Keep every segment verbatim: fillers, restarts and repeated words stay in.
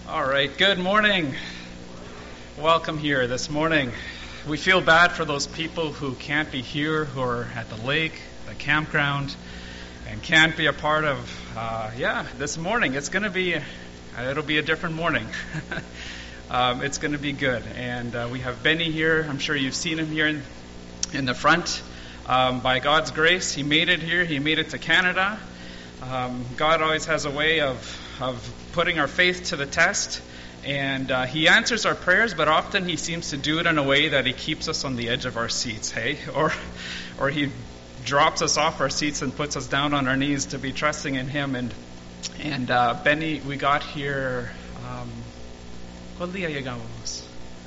All right, good morning. Welcome here this morning. We feel bad for those people who can't be here, who are at the lake, the campground, and can't be a part of, uh, yeah, this morning. It's going to be, uh, it'll be a different morning. um, it's going to be good. And uh, we have Benny here. I'm sure you've seen him here in, in the front. Um, by God's grace, he made it here. He made it to Canada. Um, God always has a way of of putting our faith to the test, and uh, he answers our prayers, but often he seems to do it in a way that he keeps us on the edge of our seats, hey? Or or he drops us off our seats and puts us down on our knees to be trusting in him. And and uh, Benny, we got here, um, ¿cuál día llegamos?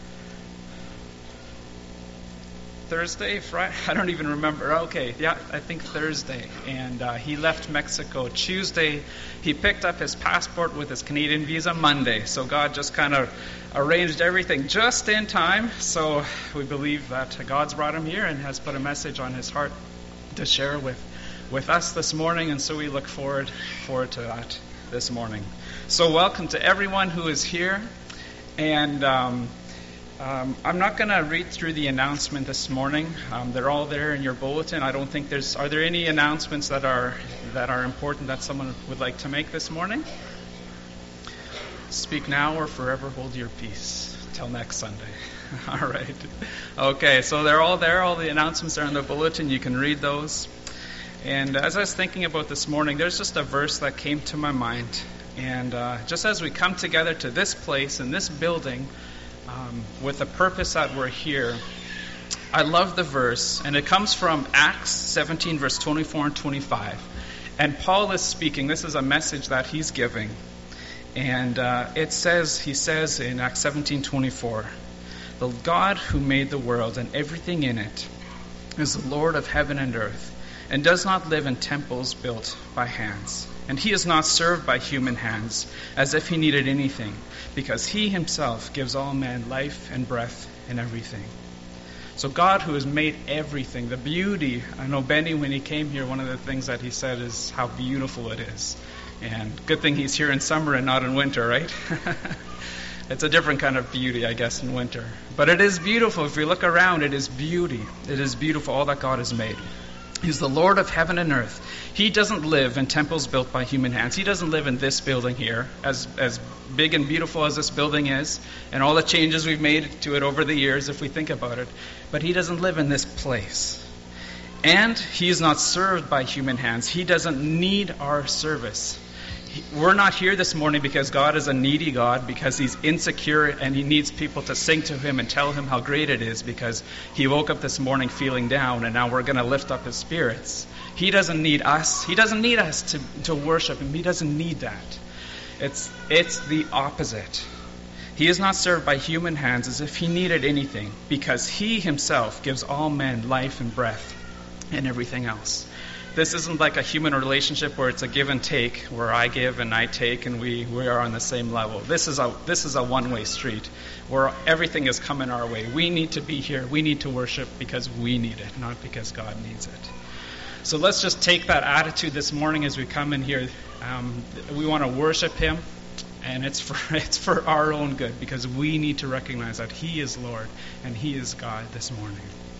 Thursday, Friday? I don't even remember. Okay, yeah, I think Thursday. And uh, he left Mexico Tuesday. He picked up his passport with his Canadian visa Monday. So God just kind of arranged everything just in time. So we believe that God's brought him here and has put a message on his heart to share with, with us this morning. And so we look forward, forward to that this morning. So welcome to everyone who is here. And Um, Um, I'm not going to read through the announcement this morning. Um, they're all there in your bulletin. I don't think there's. Are there any announcements that are that are important that someone would like to make this morning? Speak now or forever hold your peace till next Sunday. All right. Okay, so they're all there. All the announcements are in the bulletin. You can read those. And as I was thinking about this morning, there's just a verse that came to my mind. And uh, just as we come together to this place in this building, Um, with the purpose that we're here, I love the verse, and it comes from Acts seventeen, verse twenty-four and twenty-five. And Paul is speaking. This is a message that he's giving. And uh, it says, he says in Acts seventeen twenty-four, "The God who made the world and everything in it is the Lord of heaven and earth, and does not live in temples built by hands. And he is not served by human hands, as if he needed anything, because he himself gives all men life and breath and everything." So God, who has made everything, the beauty. I know Benny, when he came here, one of the things that he said is how beautiful it is. And good thing he's here in summer and not in winter, right? It's a different kind of beauty, I guess, in winter. But it is beautiful. If we look around, it is beauty. It is beautiful, all that God has made. He's the Lord of heaven and earth. He doesn't live in temples built by human hands. He doesn't live in this building here, as as big and beautiful as this building is, and all the changes we've made to it over the years, if we think about it. But he doesn't live in this place. And he is not served by human hands. He doesn't need our service. We're not here this morning because God is a needy God, because he's insecure and he needs people to sing to him and tell him how great it is because he woke up this morning feeling down and now we're going to lift up his spirits. He doesn't need us. He doesn't need us to, to worship him. He doesn't need that. It's, it's the opposite. He is not served by human hands as if he needed anything, because he himself gives all men life and breath and everything else. This isn't like a human relationship where it's a give and take, where I give and I take and we, we are on the same level. This is a this is a one-way street where everything is coming our way. We need to be here. We need to worship because we need it, not because God needs it. So let's just take that attitude this morning as we come in here. Um, we want to worship him, and it's for it's for our own good, because we need to recognize that he is Lord and he is God this morning.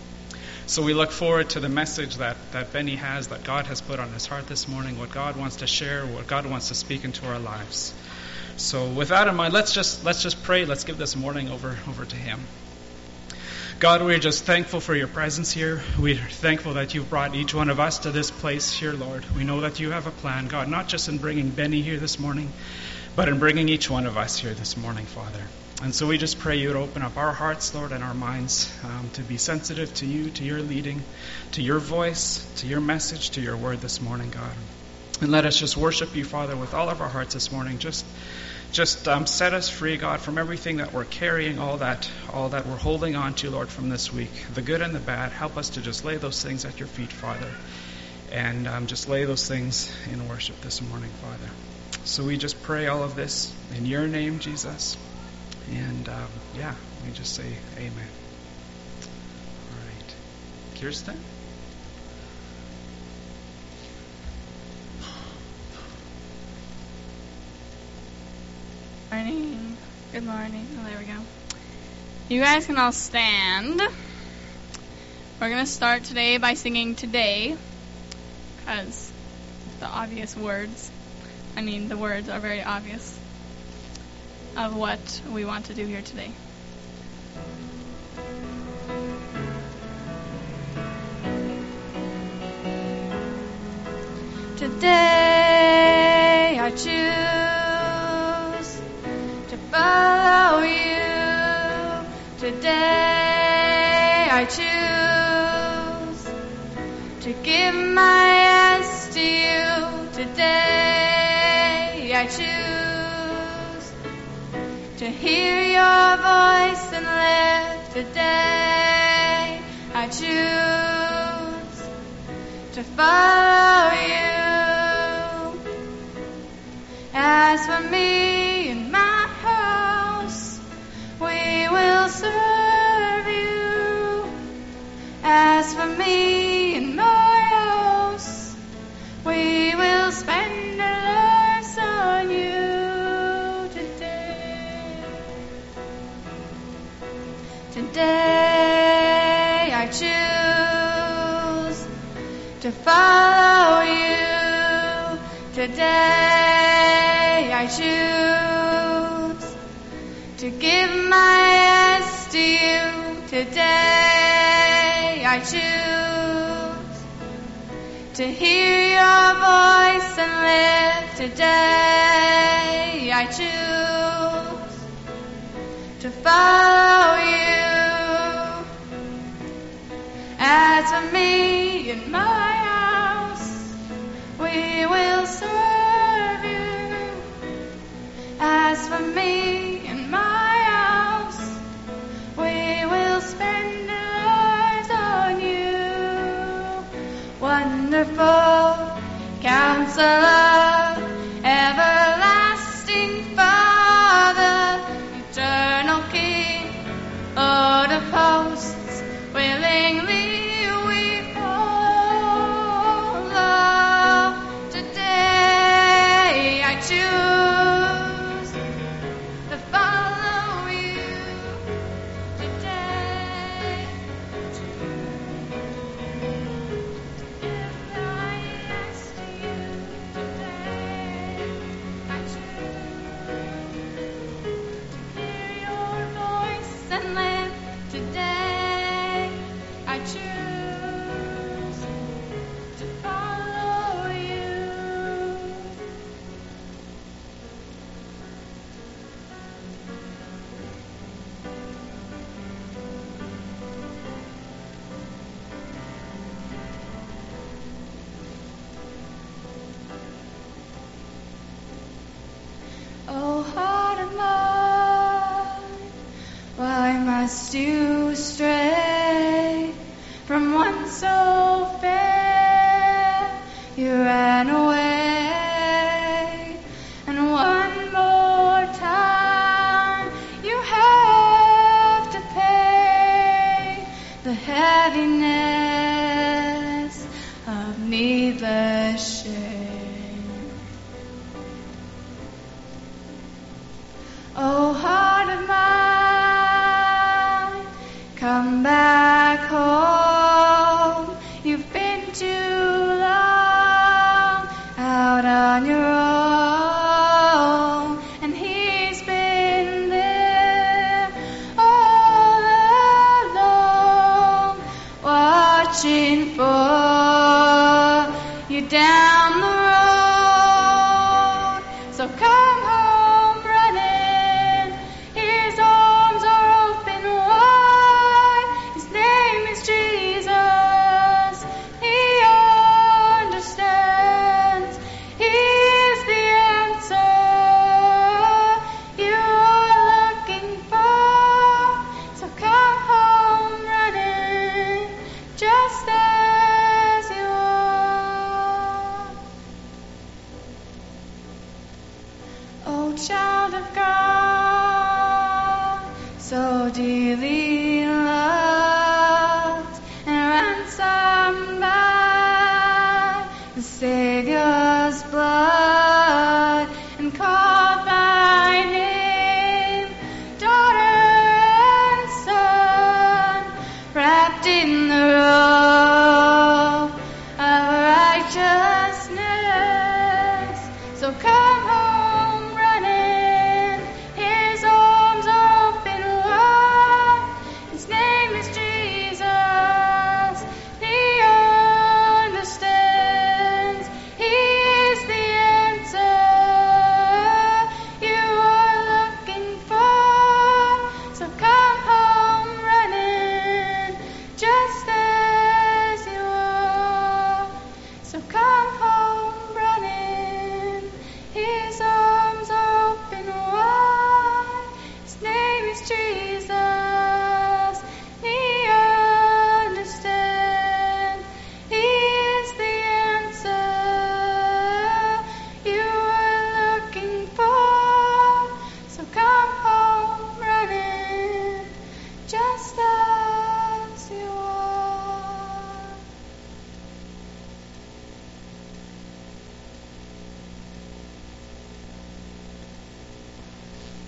So we look forward to the message that, that Benny has, that God has put on his heart this morning, what God wants to share, what God wants to speak into our lives. So with that in mind, let's just let's just pray. Let's give this morning over, over to him. God, we're just thankful for your presence here. We're thankful that you've brought each one of us to this place here, Lord. We know that you have a plan, God, not just in bringing Benny here this morning, but in bringing each one of us here this morning, Father. And so we just pray you would open up our hearts, Lord, and our minds um, to be sensitive to you, to your leading, to your voice, to your message, to your word this morning, God. And let us just worship you, Father, with all of our hearts this morning. Just just um, set us free, God, from everything that we're carrying, all that all that we're holding on to, Lord, from this week, the good and the bad. Help us to just lay those things at your feet, Father, and um, just lay those things in worship this morning, Father. So we just pray all of this in your name, Jesus. And, um, yeah, we just say amen. All right. Kirsten? Morning. Good morning. Oh, there we go. You guys can all stand. We're going to start today by singing Today, because the obvious words, I mean, the words are very obvious of what we want to do here today. Today I choose to follow you. Today I choose to give my yes to you. Today I choose to hear your voice and live. Today I choose to follow you. As for me and my house, we will serve you. As for me and my house, we will spend our lives on you today. Today I choose to follow you. Today I choose to give my yes to you. Today I choose to hear your voice and live. Today I choose to follow you. As for me and my house, we will serve you. As for me and my house, we will spend our lives on you. Wonderful Counselor, everlasting Father, eternal King, Lord of hosts, willingly we follow. Today I choose to follow you. Today I choose to give my yes to you. Today I choose to hear your voice and live. Today I choose to follow you. Oh, heart of mine, why must you stray from one so fair? You ran away, and one more time you have to pay the heaviness of needless shame. Oh, heart of mine, come back home. You've been too long out on your own, and he's been there all alone, watching for you down the road. So come home running, his arms are open wide. His name is Jesus, he understands, he is the answer you are looking for. So come home running, just as you are. Oh, child of God, so dearly loved and ransomed by the Savior's blood, and called by name,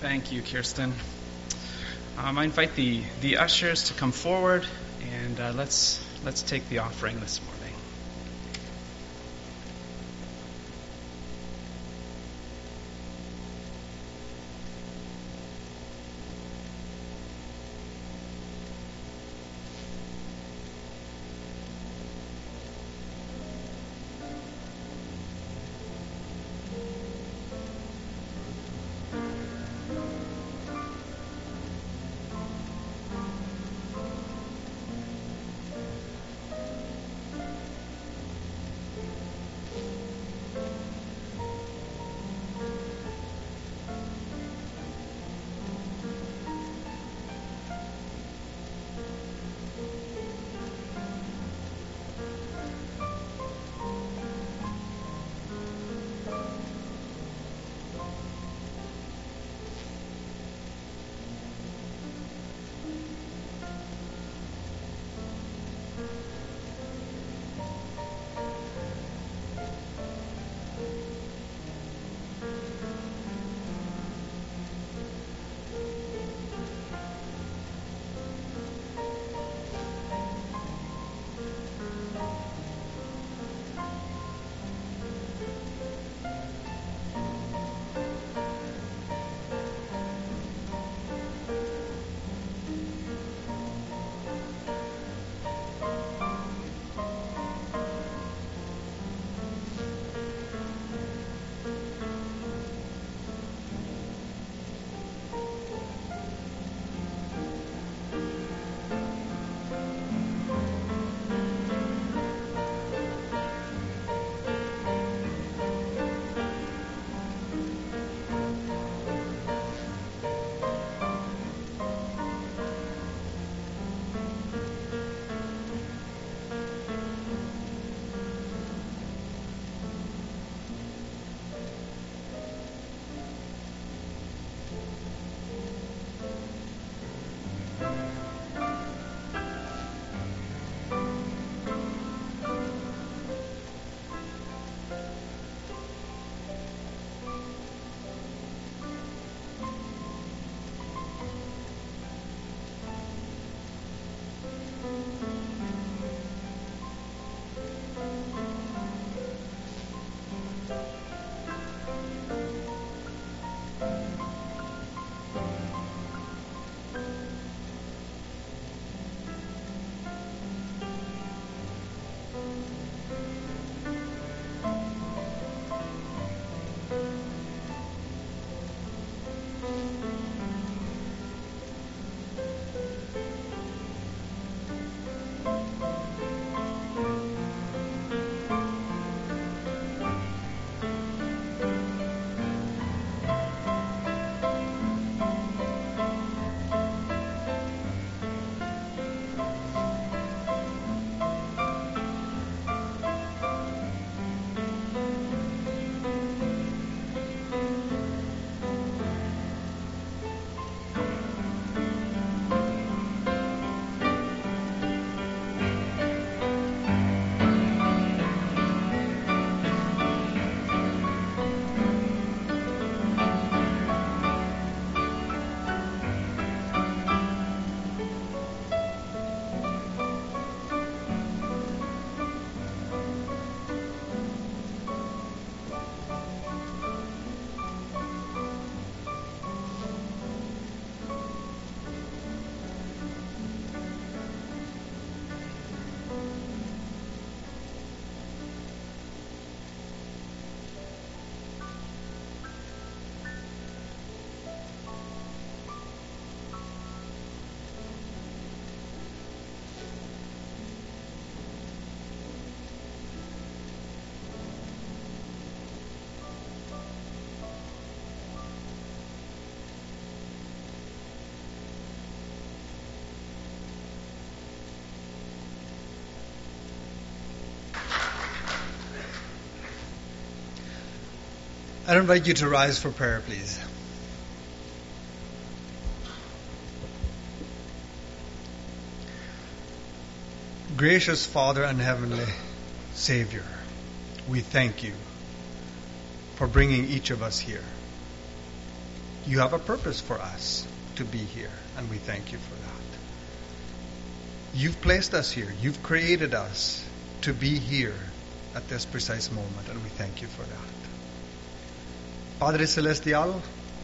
Thank you, Kirsten. Um, I invite the, the ushers to come forward, and uh, let's let's take the offering this morning. I invite you to rise for prayer, please. Gracious Father and Heavenly Savior, we thank you for bringing each of us here. You have a purpose for us to be here, and we thank you for that. You've placed us here. You've created us to be here at this precise moment, and we thank you for that. Padre Celestial,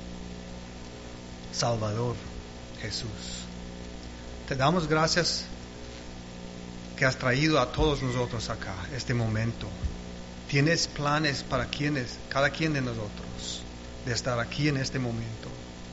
Salvador, Jesús, te damos gracias que has traído a todos nosotros acá, este momento. Tienes planes para quienes, cada quien de nosotros, de estar aquí en este momento.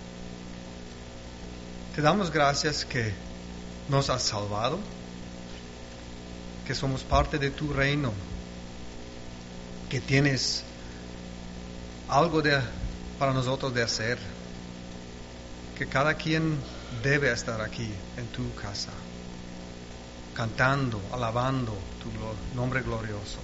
Te damos gracias que nos has salvado, que somos parte de tu reino, que tienes algo de, para nosotros de hacer, que cada quien debe estar aquí en tu casa, cantando, alabando tu nombre glorioso.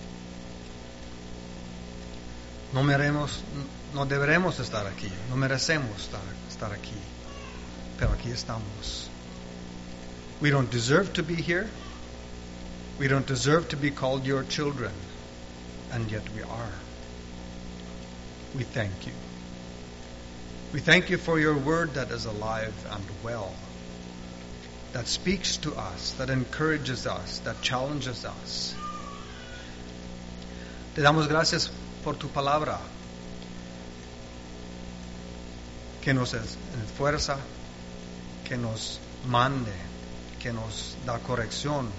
No meremos, no deberemos estar aquí, no merecemos estar, estar aquí, pero aquí estamos. We don't deserve to be here. We don't deserve to be called your children, and yet we are. We thank you. We thank you for your word that is alive and well, that speaks to us, that encourages us, that challenges us. Te damos gracias por tu palabra, que nos esfuerza, que nos mande, que nos da corrección,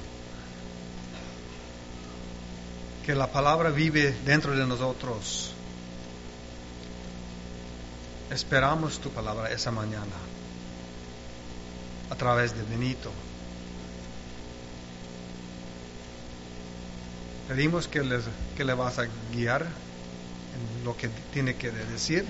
que la palabra vive dentro de nosotros. Esperamos tu palabra esa mañana a través de Benito. Pedimos que, les, que le vas a guiar en lo que tiene que decir,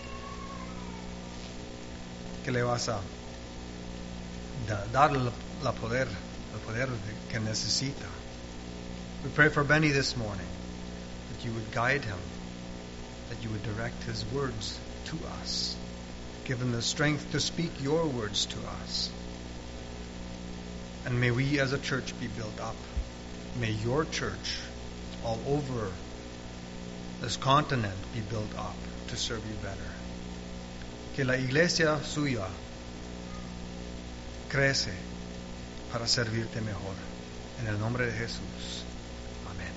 que le vas a da, dar el, la poder, el poder que necesita. We pray for Benny this morning, that you would guide him, that you would direct his words to us. Give him the strength to speak your words to us. And may we as a church be built up. May your church all over this continent be built up to serve you better. Que la iglesia suya crece para servirte mejor. En el nombre de Jesús. Amén.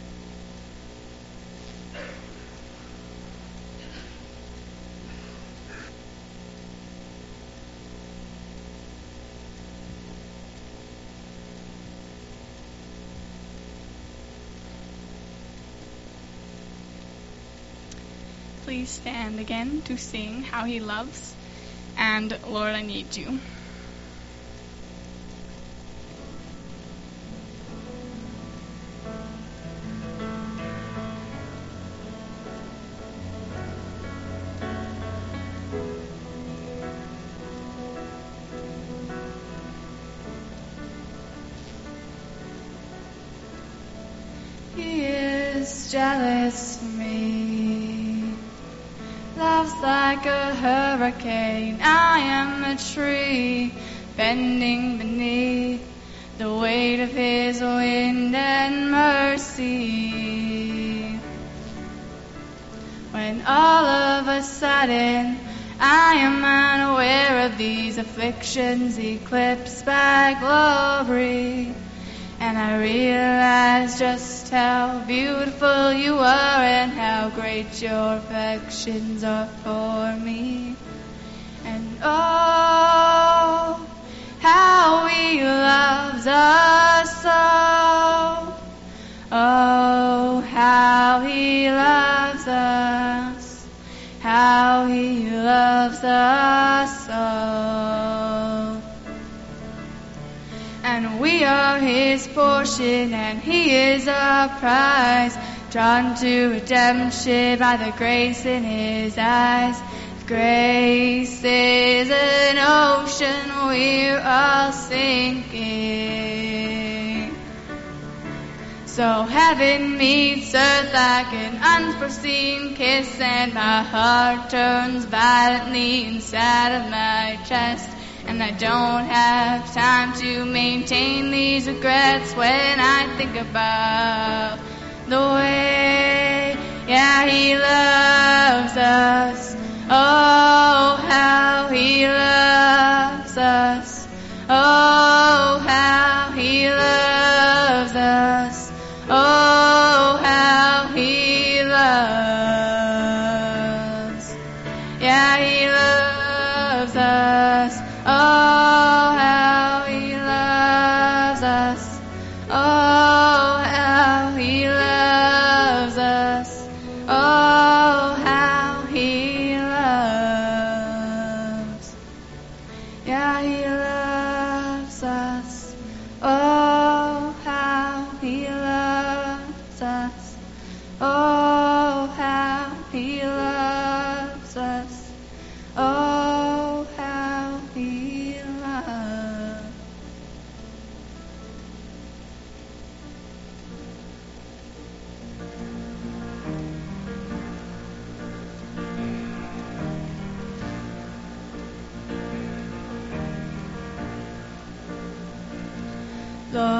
Please stand again to sing How He Loves and Lord, I Need You. He is jealous for me, loves like a hurricane. I am a tree bending beneath the weight of His wind and mercy. When all of a sudden I am unaware of these afflictions eclipsed by glory, and I realize just how beautiful you are and how great your affections are for me. And oh, how He loves us so. Oh, how He loves us. How He loves us so. And we are His portion, and He is our prize, drawn to redemption by the grace in His eyes. Grace is an ocean, we're all sinking. So heaven meets earth like an unforeseen kiss, and my heart turns violently inside of my chest. And I don't have time to maintain these regrets when I think about the way, yeah, He loves us. Oh,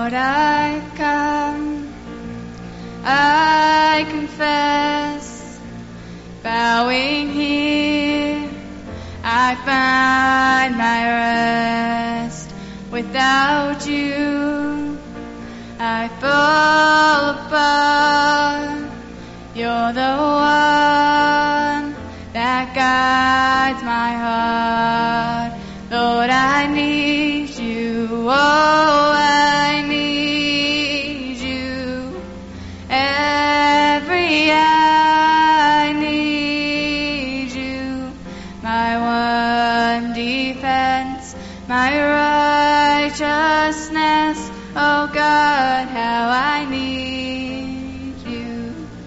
Lord, I've come, I confess, bowing here, I find my rest. Without you, I fall apart. You're the one that guides my heart. Lord, I need you. Oh, I need you. Every hour I need you. My one defense, my righteousness. Oh God, how I need you.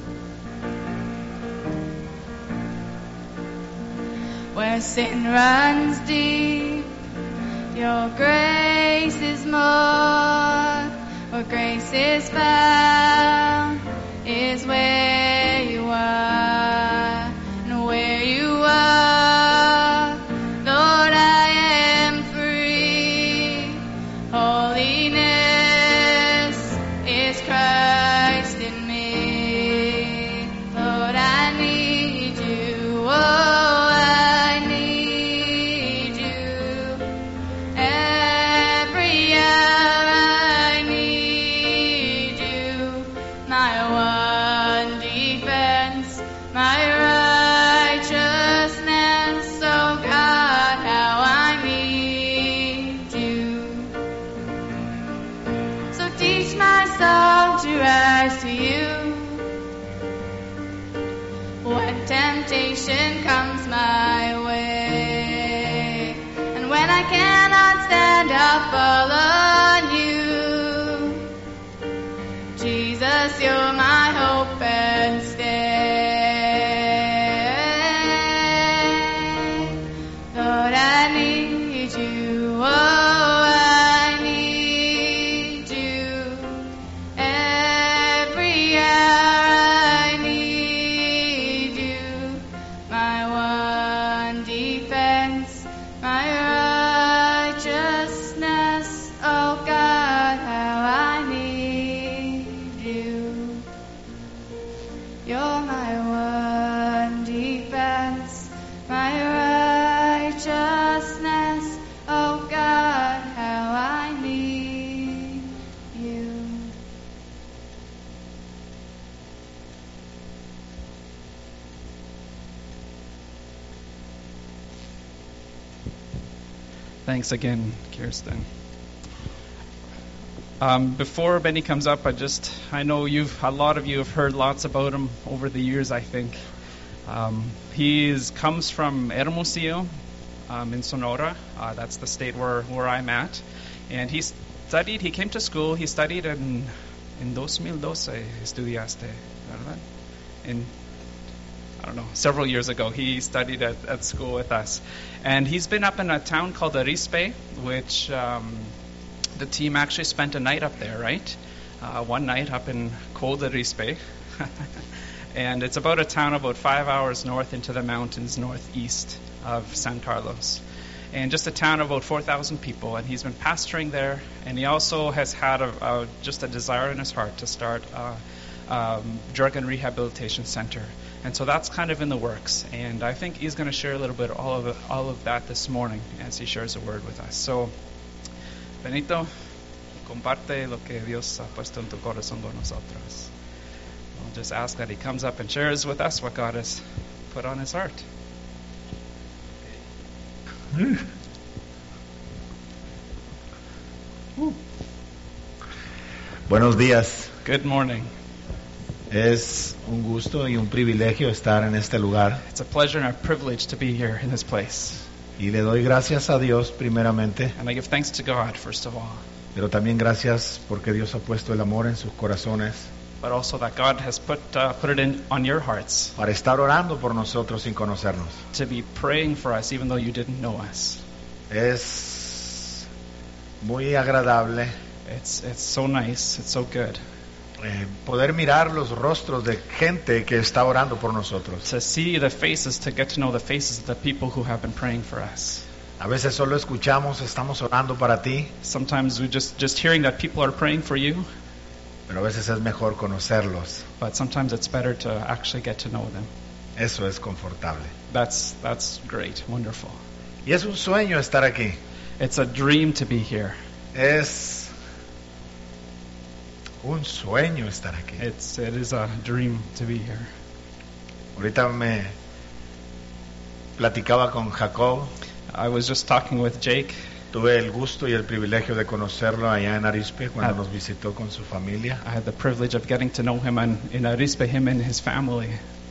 Where sin runs deep, your grace is more. Where grace is found is where you are. And where you are, Lord, I am free. Holiness is Christ in me. Lord, I need you. Oh, I need you. Every hour I need you. My one defense, my righteousness. Oh God, how I need you. So teach my soul to rise to you. When temptation comes my way, and when I cannot stand, I'll fall on you. Jesus, you're my hope and stay. Lord, I need you. Oh, I need you. Every hour I need you. My one defense, my righteousness. Oh God, how I need you. You're my one defense, my righteousness. Oh God, how I need you. Thanks again, Kirsten. Um, before Benny comes up, I just I know you've a lot of you have heard lots about him over the years. I think um, he is, comes from Hermosillo um, in Sonora. Uh, that's the state where where I'm at, and he studied. He came to school. He studied in in dos mil doce. Estudiaste, ¿verdad? In I don't know, several years ago, he studied at, at school with us. And he's been up in a town called Arizpe, which um, the team actually spent a night up there, right? Uh, one night up in cold Arizpe. And it's about a town about five hours north into the mountains northeast of San Carlos. And just a town of about four thousand people. And he's been pastoring there. And he also has had a, a, just a desire in his heart to start a um, drug and rehabilitation center. And so that's kind of in the works, and I think he's going to share a little bit all of it, all of that this morning as he shares a word with us. So, Benito, comparte lo que Dios ha puesto en tu corazón con nosotros. We'll just ask that he comes up and shares with us what God has put on his heart. Buenos días. Good morning. Es un gusto y un privilegio estar en este lugar. It's a pleasure and a privilege to be here in this place. Y le doy gracias a Dios primeramente, And I give thanks to God, first of all, pero también gracias porque Dios ha puesto el amor en sus corazones but also that God has put uh, put it in on your hearts para estar orando por nosotros sin conocernos. to be praying for us even though you didn't know us. Es muy agradable It's it's so nice, it's so good eh, poder mirar los rostros de gente que está orando por nosotros. to see the faces, to get to know the faces of the people who have been praying for us. A veces solo escuchamos, estamos orando para ti, Sometimes we just, just hearing that people are praying for you, pero a veces es mejor conocerlos. but sometimes it's better to actually get to know them. Eso es confortable. That's, that's great, wonderful. Y es un sueño estar aquí. It's a dream to be here. Es un sueño estar aquí. It's, it is a dream to be here. Ahorita me platicaba con Jacob. I was just talking with Jake. Tuve el gusto y el privilegio de conocerlo allá en Arizpe cuando Ah. nos visitó con su familia. I had the privilege of getting to know him and in Arizpe, him and his family.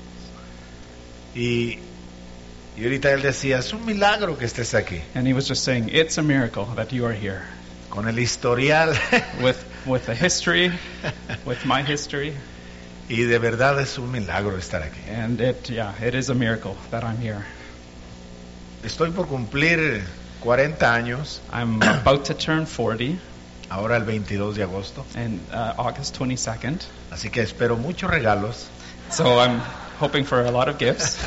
Y, y ahorita él decía, es un milagro que estés aquí. And he was just saying, it's a miracle that you are here. Con el historial. With, with the history, with my history. Y de verdad es un milagro estar aquí. And it, yeah, it is a miracle that I'm here. Estoy por cumplir cuarenta años, I'm about to turn forty ahora el veintidós de agosto. in uh, August twenty-second. Así que espero muchos regalos. So I'm hoping for a lot of gifts.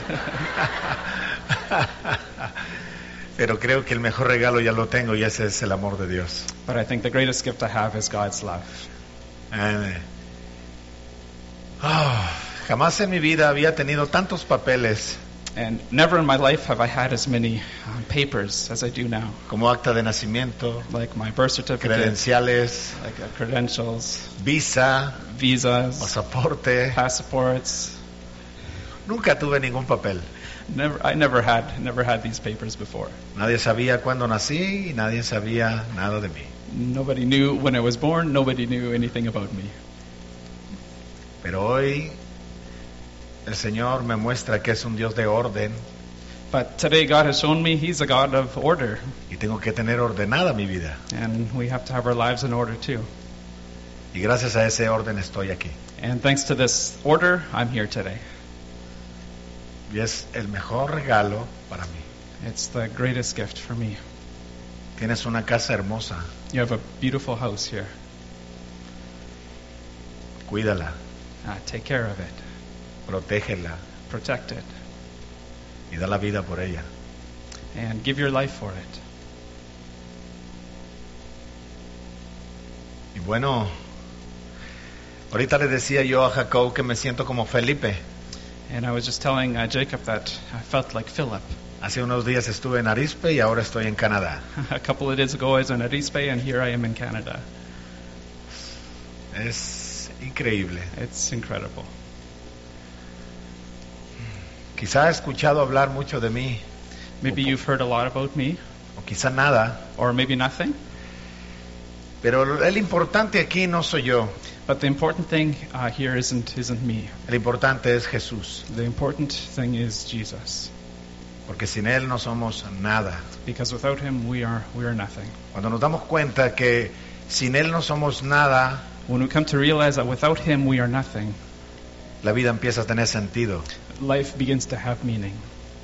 Pero creo que el mejor regalo ya lo tengo y ese es el amor de Dios. But I think the greatest gift I have is God's love. Eh, ah, jamás en mi vida había tenido tantos papeles And never in my life have I had as many um, papers as I do now. como acta de nacimiento, Like my birth certificate, credenciales, like uh, credentials, visa, visas, pasaporte. passports. Nunca tuve ningún papel. Never, I never had, never had these papers before. Nadie sabía cuándo nací y nadie sabía nada de mí. Nobody knew when I was born. Nobody knew anything about me. Pero hoy el Señor me muestra que es un Dios de orden But today God has shown me He's a God of order, y tengo que tener ordenada mi vida. and we have to have our lives in order too. Y gracias a ese orden estoy aquí. And thanks to this order, I'm here today. Y es el mejor regalo para mí. It's the greatest gift for me. Tienes una casa hermosa, You have a beautiful house here. cuídala, Uh, take care of it, protégela protect it, y da la vida por ella. and give your life for it. Y bueno, ahorita le decía yo a Jacob que me siento como Felipe. And I was just telling uh, Jacob that I felt like Philip. Hace unos días estuve en Arizpe y ahora estoy en Canadá. A couple of days ago I was in Arizpe, and here I am in Canada. Es increíble. It's incredible. Quizá ha escuchado hablar mucho de mí, Maybe you've heard a lot about me, o quizá nada, or maybe nothing. pero el importante aquí no soy yo. But the important thing uh, here isn't isn't me. El importante es Jesús, The important thing is Jesus, porque sin Él no somos nada. because without Him we are we are nothing. Cuando nos damos cuenta que sin Él no somos nada, When we come to realize that without Him we are nothing, la vida empieza a tener sentido. life begins to have meaning.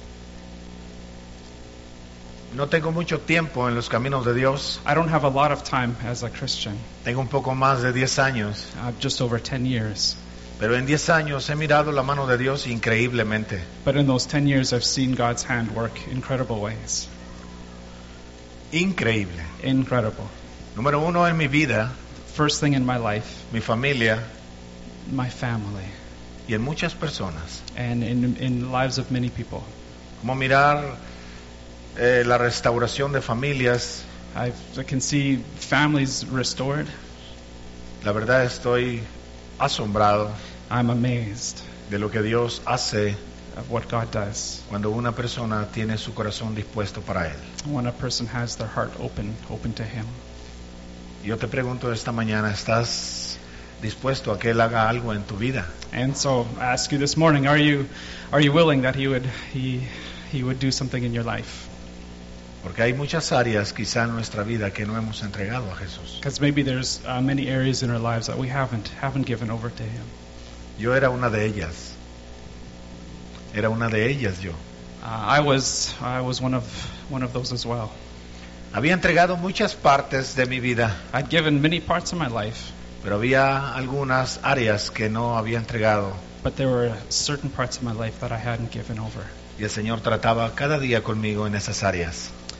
No tengo mucho tiempo en los caminos de Dios, I don't have a lot of time as a Christian. tengo un poco más de diez años, Uh, just over ten years. pero en diez años he mirado la mano de Dios increíblemente. But in those ten years I've seen God's hand work incredible ways. Increíble. Incredible. Número uno en mi vida, First thing in my life, mi familia my family, y en muchas personas. and in in the lives of many people. Como mirar eh, la restauración de familias. I've, I can see families restored. La verdad estoy asombrado I'm amazed de lo que Dios hace of what God does cuando una persona tiene su corazón dispuesto para Él. when a person has their heart open, open to Him. Yo te pregunto esta mañana, ¿estás dispuesto a que Él haga algo en tu vida? And so I ask you this morning, are you, are you willing that He would, He, He would do something in your life? Porque hay muchas áreas quizá en nuestra vida que no hemos entregado a Jesús. Because maybe there's uh, many areas in our lives that we haven't, haven't given over to Him. Yo era una de ellas. Era una de ellas yo. Uh, I was, I was one of, one of those as well. Había entregado muchas partes de mi vida, I'd given many parts of my life, pero había algunas áreas que no había entregado. but there were certain parts of my life that I hadn't given over. Y el Señor trataba cada día conmigo en esas áreas.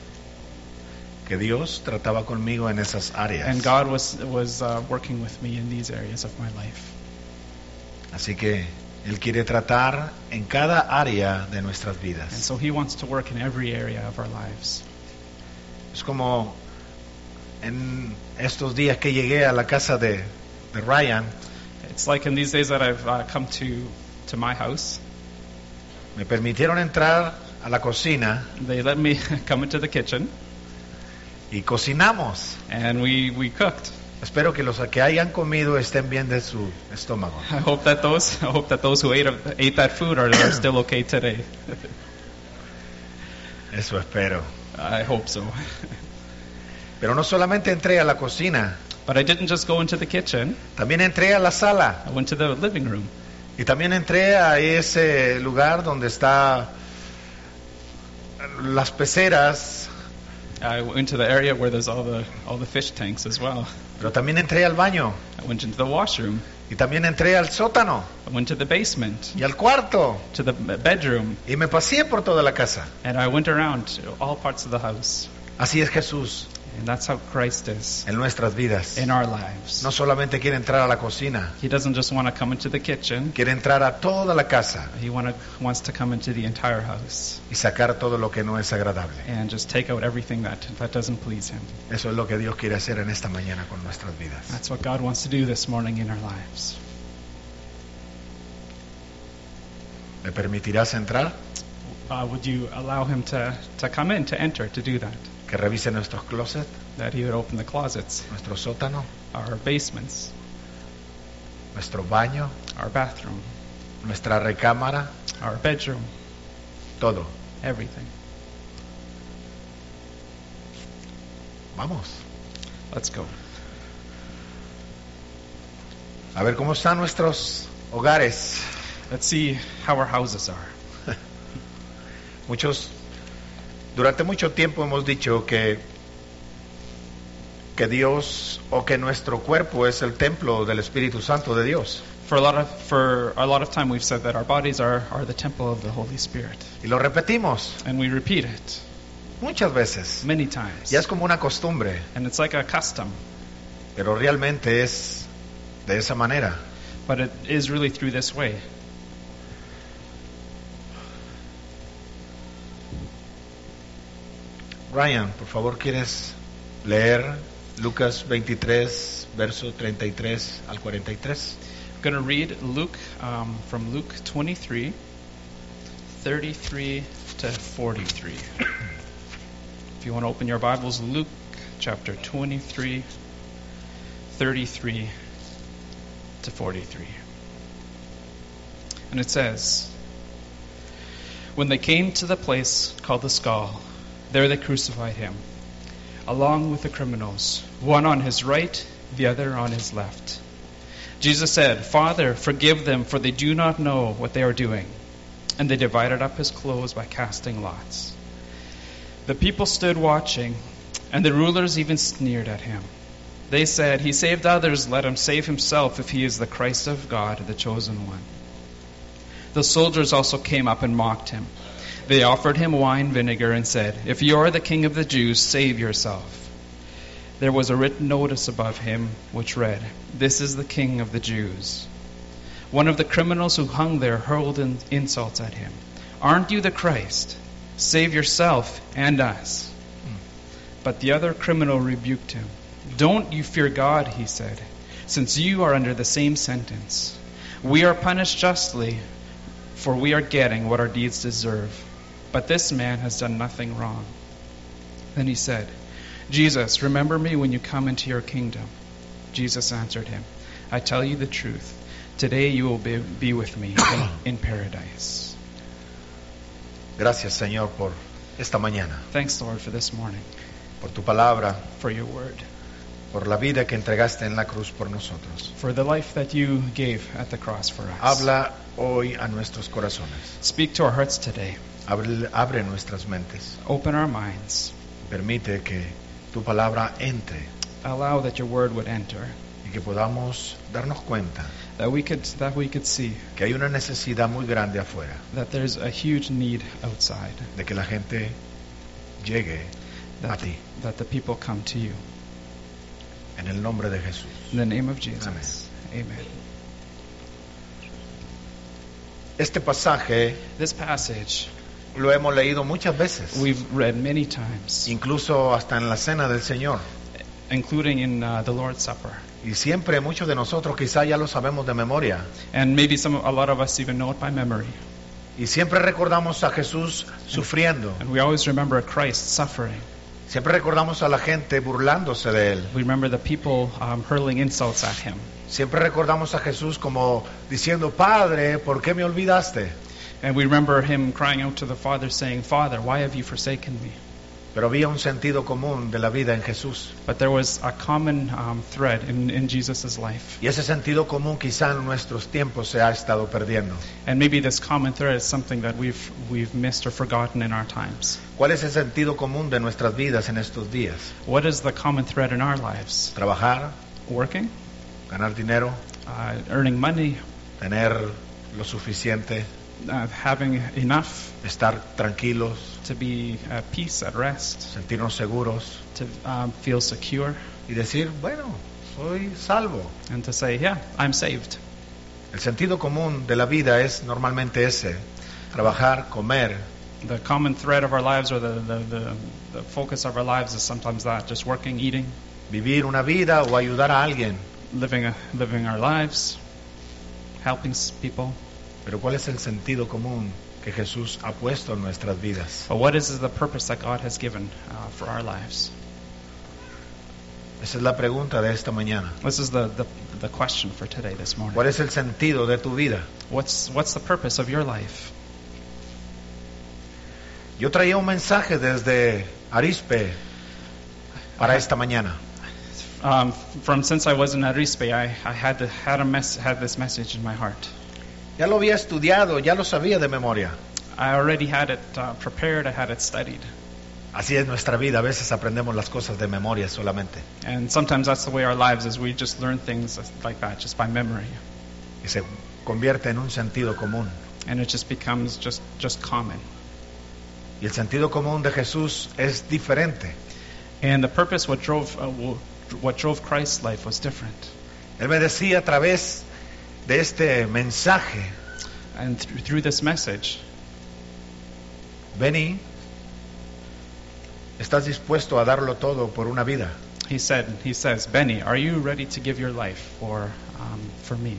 que Dios trataba conmigo en esas áreas. And God was was uh, working with me in these areas of my life. Así que Él quiere tratar en cada área de nuestras And vidas. so He wants to work in every area of our lives. Es como en estos días que llegué a la casa de, de Ryan, It's like in these days that I've uh, come to to my house. me permitieron entrar a la cocina They let me come into the kitchen, y cocinamos. and we we cooked. Espero que los que hayan comido estén bien de su estómago. I hope that those I hope that those who ate ate that food are, are still okay today. Eso espero. I hope so. Pero no solamente entré a la cocina, But I didn't just go into the kitchen. también entré a la sala I went to the living room. y también entré a ese lugar donde está las peceras, I went to the area where there's all the all the fish tanks as well. pero también entré al baño I went into the washroom. y también entré al sótano I went to the basement, y al cuarto to the b- bedroom, y me pasé por toda la casa. and I went around to all parts of the house. Así es Jesús And that's how Christ is en nuestras vidas. in our lives. No solamente quiere entrar a la cocina, He doesn't just want to come into the kitchen. quiere entrar a toda la casa He wanna, wants to come into the entire house y sacar todo lo que no es agradable. and just take out everything that, that doesn't please Him. Eso es lo que Dios quiere hacer en esta mañana con nuestras vidas. That's what God wants to do this morning in our lives. ¿Me permitirás entrar? Uh, would you allow Him to, to come in, to enter, to do that? Que revise nuestros closets, That He would open the closets, nuestro sótano, our basements, nuestro baño, our bathroom, nuestra recámara, our bedroom, todo. everything. Vamos. Let's go. A ver cómo están nuestros hogares. Let's see how our houses are. Muchos, durante mucho tiempo hemos dicho que que Dios o que nuestro cuerpo es el templo del Espíritu Santo de Dios. For a lot of for a lot of time, we've said that our bodies are, are the temple of the Holy Spirit, Y lo repetimos and we repeat it muchas veces. many times. Ya es como una costumbre, And it's like a custom, pero realmente es de esa manera. but it is really through this way. Ryan, por favor, ¿quieres leer Lucas veintitrés, verso treinta y tres al cuarenta y tres? I'm going to read Luke um, from Luke twenty-three, thirty-three to forty-three. If you want to open your Bibles, Luke chapter twenty-three, thirty-three to forty-three. And it says, when they came to the place called the Skull, there they crucified him, along with the criminals, one on his right, the other on his left. Jesus said, Father, forgive them, for they do not know what they are doing. And they divided up his clothes by casting lots. The people stood watching, and the rulers even sneered at him. They said, He saved others, let him save himself if he is the Christ of God, the chosen one. The soldiers also came up and mocked him. They offered him wine vinegar and said, If you are the king of the Jews, save yourself. There was a written notice above him which read, This is the king of the Jews. One of the criminals who hung there hurled in insults at him. Aren't you the Christ? Save yourself and us. But the other criminal rebuked him. Don't you fear God, he said, since you are under the same sentence. We are punished justly, for we are getting what our deeds deserve. But this man has done nothing wrong. Then he said, Jesus, remember me when you come into your kingdom. Jesus answered him, I tell you the truth. Today you will be, be with me in, in paradise. Gracias, Señor, por esta mañana, Thanks, Lord, for this morning, por tu palabra, for your word, por la vida que entregaste en la cruz por nosotros. for the life that you gave at the cross for us. Habla hoy a nuestros corazones. Speak to our hearts today. Abre, abre nuestras mentes. Open our minds. Permite que tu palabra entre Allow that your word would enter, y que podamos darnos cuenta that we could that we could see que hay una necesidad muy grande afuera that there's a huge need outside, de que la gente llegue a that, ti. that the people come to you. En el nombre de Jesús. In the name of Jesus. Amen. Este pasaje This passage lo hemos leído muchas veces, we've read many times, incluso hasta en la cena del Señor. including in uh, the Lord's Supper. Y siempre muchos de nosotros quizá ya lo sabemos de memoria. And maybe some, a lot of us even know it by memory. Y siempre recordamos a Jesús sufriendo. And we always remember Christ suffering. Siempre recordamos a la gente burlándose de Él. We remember the people um, hurling insults at him. Siempre recordamos a Jesús como diciendo, Padre, ¿por qué me olvidaste? And we remember him crying out to the Father saying, Father, why have you forsaken me? Pero había un sentido común de la vida en Jesús. But there was a common um, thread in, in Jesus' life. Y ese sentido común quizá en nuestros tiempos se ha estado perdiendo. And maybe this common thread is something that we've, we've missed or forgotten in our times. ¿Cuál es el sentido común de nuestras vidas en estos días? What is the common thread in our lives? Trabajar, Working, ganar dinero, uh, earning money, tener lo suficiente, uh, having enough estar tranquilos, to be at peace, at rest, sentirnos seguros to um, feel secure, y decir, bueno, soy salvo. and to say, yeah, I'm saved. El sentido común de la vida es normalmente ese, trabajar, comer, The common thread of our lives, or the, the, the, the focus of our lives, is sometimes that, just working, eating, vivir una vida o ayudar a alguien. living, a, living our lives, helping s- people. Pero ¿cuál es el sentido común que Jesús ha puesto en nuestras vidas? But what is the purpose that God has given uh, for our lives? Esa es la pregunta de esta mañana. This is the, the, the question for today, this morning. ¿Cuál es el sentido de tu vida? What's, what's the purpose of your life? Yo traía un mensaje desde Arispe para esta mañana. Um, from since I was in Arispe, I, I had, to, had, a mess, had this message in my heart. Ya lo había estudiado, ya lo sabía de memoria. I already had it uh, prepared, I had it studied. Así es nuestra vida, a veces aprendemos las cosas de memoria solamente. And sometimes that's the way our lives is. We just learn things like that, just by memory. Y se convierte en un sentido común. And it just becomes just, just common. Y el sentido común de Jesús es diferente. And the purpose, what drove, uh, w- what drove Christ's life was different. Él me decía a través de este mensaje, And th- through this message, Benny, ¿estás dispuesto a darlo todo por una vida? he said, he says, Benny, are you ready to give your life for, um, for me?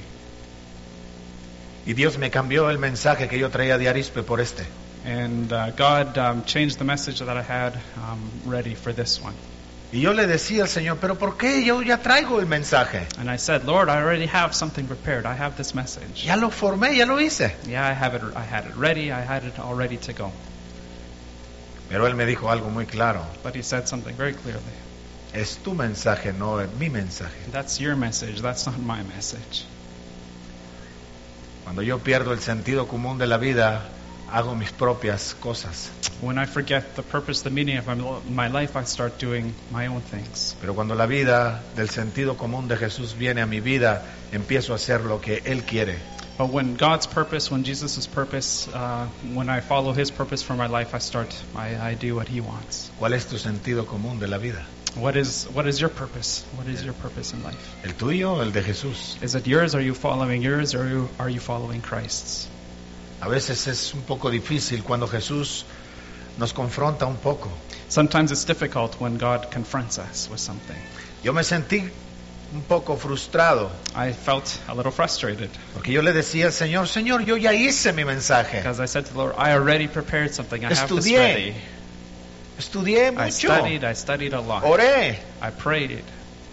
Y Dios me cambió el mensaje que yo traía de Arispe por este. And uh, God um, changed the message that I had um, ready for this one. Y yo le decía al Señor, ¿pero por qué? Yo ya traigo el mensaje. And I said, Lord, I already have something prepared. I have this message. Ya lo formé, ya lo hice. Yeah, I have it. I had it ready. I had it all ready to go. Pero Él me dijo algo muy claro. But He said something very clearly. Es tu mensaje, no es mi mensaje. That's your message. That's not my message. Cuando yo pierdo el sentido común de la vida, hago mis propias cosas. When I forget the purpose, the meaning of my, my life, I start doing my own things. Pero cuando la vida del sentido común de Jesús viene a mi vida, empiezo a hacer lo que Él quiere. But when God's purpose, when Jesus' purpose, uh, when I follow His purpose for my life, I start, I, I do what He wants. ¿Cuál es tu sentido común de la vida? What is what is your purpose? What is your purpose in life? ¿El tuyo o el de Jesús? Is it yours? Are you following yours, or are you, are you following Christ's? A veces es un poco difícil cuando Jesús nos confronta un poco. Sometimes it's difficult when God confronts us with something. Yo me sentí un poco frustrado I felt a little frustrated porque yo le decía al Señor, Señor, yo ya hice mi mensaje. because I said to the Lord, I already prepared something. I have this Estudié. ready. Estudié I mucho, studied, I studied a lot. oré. I prayed.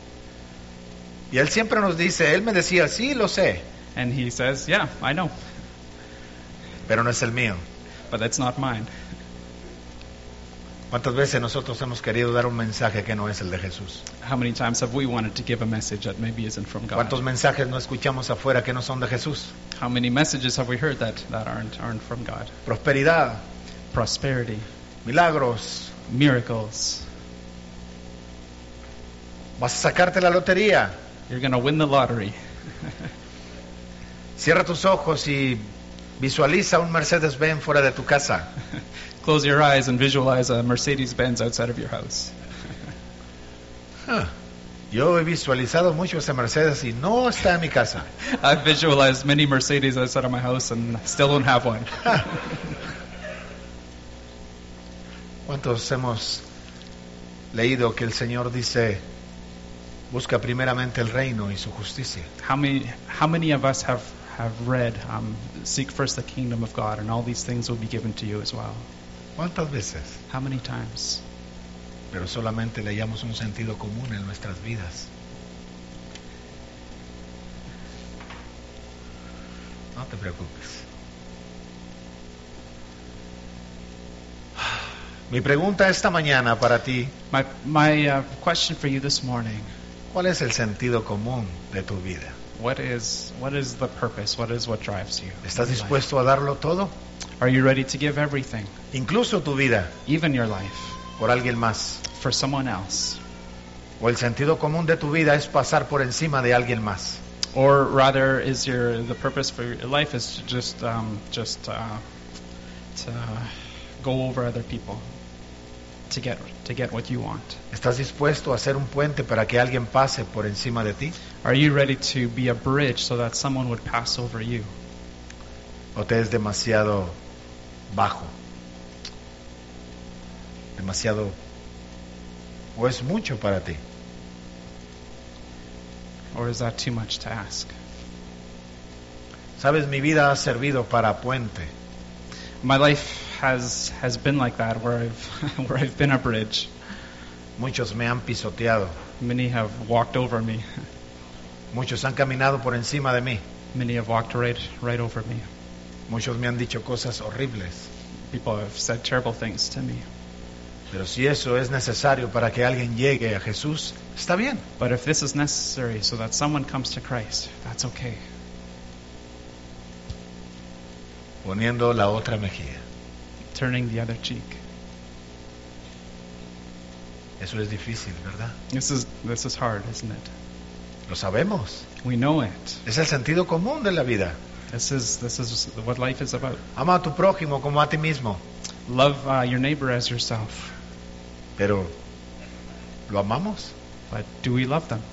Y Él siempre nos dice, Él me decía, sí, lo sé, And He says, yeah, I know, pero no es el mío. but that's not mine. ¿Cuántas veces nosotros hemos querido dar un mensaje que no es el de Jesús? How many times have we wanted to give a message that maybe isn't from ¿Cuántos God? mensajes no escuchamos afuera que no son de Jesús? How many messages have we heard that, that aren't, aren't from God? Prosperidad, Prosperity, milagros, miracles. vas a sacarte la lotería. You're going to win the lottery. Cierra tus ojos y Visualiza un Mercedes-Benz fuera de tu casa. Close your eyes and visualize a Mercedes-Benz outside of your house. Huh. Yo he visualizado mucho ese Mercedes y no está en mi casa. I've visualized many Mercedes outside of my house and still don't have one. ¿Cuántos hemos leído que el Señor dice, busca primeramente el reino y su justicia? How many, how many of us have, have read, um, seek first the kingdom of God and all these things will be given to you as well? ¿Cuántas veces? How many times? Pero solamente le hallamos un sentido común en nuestras vidas. No te preocupes. Mi pregunta esta mañana para ti, My, my uh, question for you this morning, ¿cuál es el sentido común de tu vida? what is, what is the purpose? What is what drives you? ¿Estás in life? dispuesto a darlo todo? Are you ready to give everything, Incluso tu vida, even your life, por alguien más. for someone else? ¿O el sentido común de tu vida es pasar por encima de alguien más? Or rather, is your the purpose for your life is to just um, just uh, to go over other people to get to get what you want? ¿Estás dispuesto a hacer un puente para que alguien pase por encima de ti? Are you ready to be a bridge so that someone would pass over you? ¿O te es demasiado bajo? Demasiado... ¿O es mucho para ti? Or is that too much to ask? Sabes, mi vida ha servido para puente. My life has has been like that, where I've where I've been a bridge. Muchos me han pisoteado. Many have walked over me. Muchos han caminado por encima de mí. Many have walked right right over me. Muchos me han dicho cosas horribles. People have said terrible things to me. Pero si eso es necesario para que alguien llegue a Jesús, está bien. But if this is necessary so that someone comes to Christ, that's okay. Poniendo la otra mejilla. Turning the other cheek. Eso es difícil, ¿verdad? This is this is hard, isn't it? Lo sabemos. We know it. Es el sentido común de la vida. This is this is what life is about. Ama a tu prójimo como a ti mismo. Love uh, your neighbor as yourself. Pero, ¿lo amamos? But do we love them?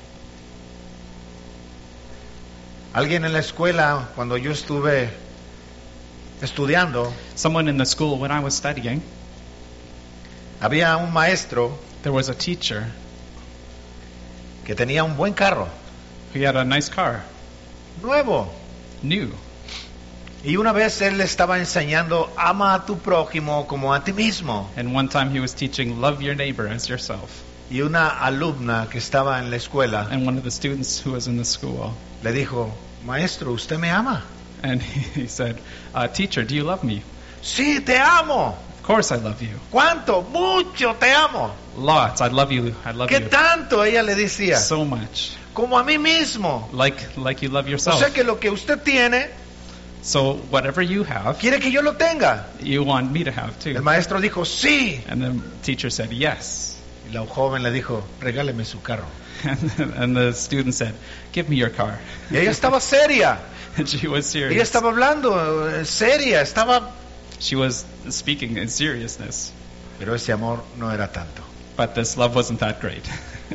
Alguien en la escuela, cuando yo estuve estudiando, Someone in the school when I was studying, había un maestro there was a teacher que tenía un buen carro, who had a nice car, nuevo. new. Y una vez él le estaba enseñando, ama a tu prójimo como a ti mismo. And one time he was teaching, love your neighbor as yourself. Y una alumna que estaba en la escuela And one of the students who was in the school, le dijo, maestro, ¿usted me ama? and he said, uh, teacher, do you love me? Sí, te amo. Of course I love you. ¿Cuánto? Mucho te amo. Lots. I love you. I love ¿Qué you tanto? Ella le decía, so much. como a mí mismo. Like like you love O yourself. sea que lo que usted tiene, So whatever you have, quiere que yo lo tenga. you want me to have too. El maestro dijo, sí. And the teacher said, yes. Y la joven le dijo, regáleme su carro. And, and the student said, give me your car. Y ella estaba seria. And she was Ella serious. estaba hablando, eh, seria, estaba... She was speaking in seriousness. Pero ese amor no era tanto. But this love wasn't that great.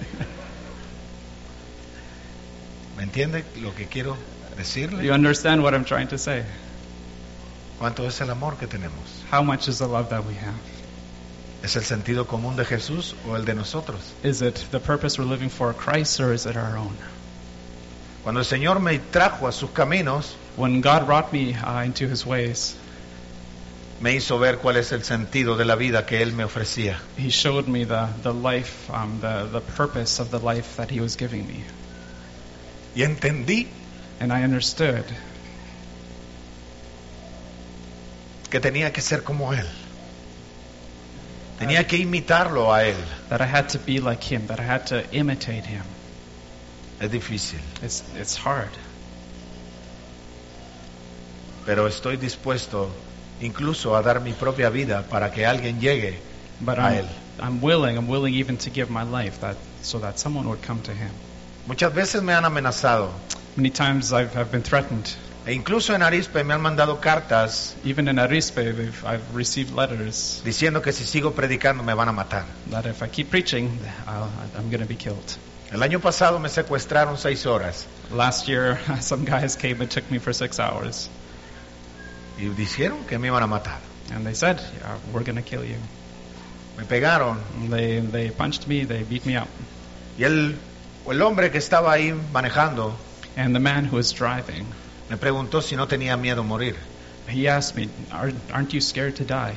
¿Me entiende lo que quiero You decirle? understand what I'm trying to say? ¿Cuánto es el amor que tenemos? How much is the love that we have? ¿Es el sentido común de Jesús o el de nosotros? Is it the purpose we're living for Christ, or is it our own? Cuando el Señor me trajo a sus caminos, When God brought me uh, into His ways, me hizo ver cuál es el sentido de la vida que Él me ofrecía. He showed me the, the life, um, the, the purpose of the life that He was giving me. Y entendí And I understood que tenía que ser como Él. Tenía que imitarlo a Él. that I had to be like Him, that I had to imitate Him. Es difícil, It's, it's hard. pero estoy dispuesto incluso a dar mi propia vida para que alguien llegue But a I'm, Él. I'm willing, I'm willing even to give my life that, so that someone would come to Him. Muchas veces me han amenazado. Many times I've, I've been threatened. E incluso en Arizpe me han mandado cartas Even in Arizpe, we've, I've received letters diciendo que si sigo predicando me van a matar. that if I keep preaching, I'll, I'm going to be killed. El año pasado me secuestraron seis horas Last year, some guys came and took me for six hours, y dijeron que me iban a matar. and they said, yeah, we're going to kill you. Me pegaron And They, they punched me, they beat me up. y el, el hombre que estaba ahí manejando And the man who was driving, me preguntó si no tenía miedo a morir. he asked me, aren't, aren't you scared to die?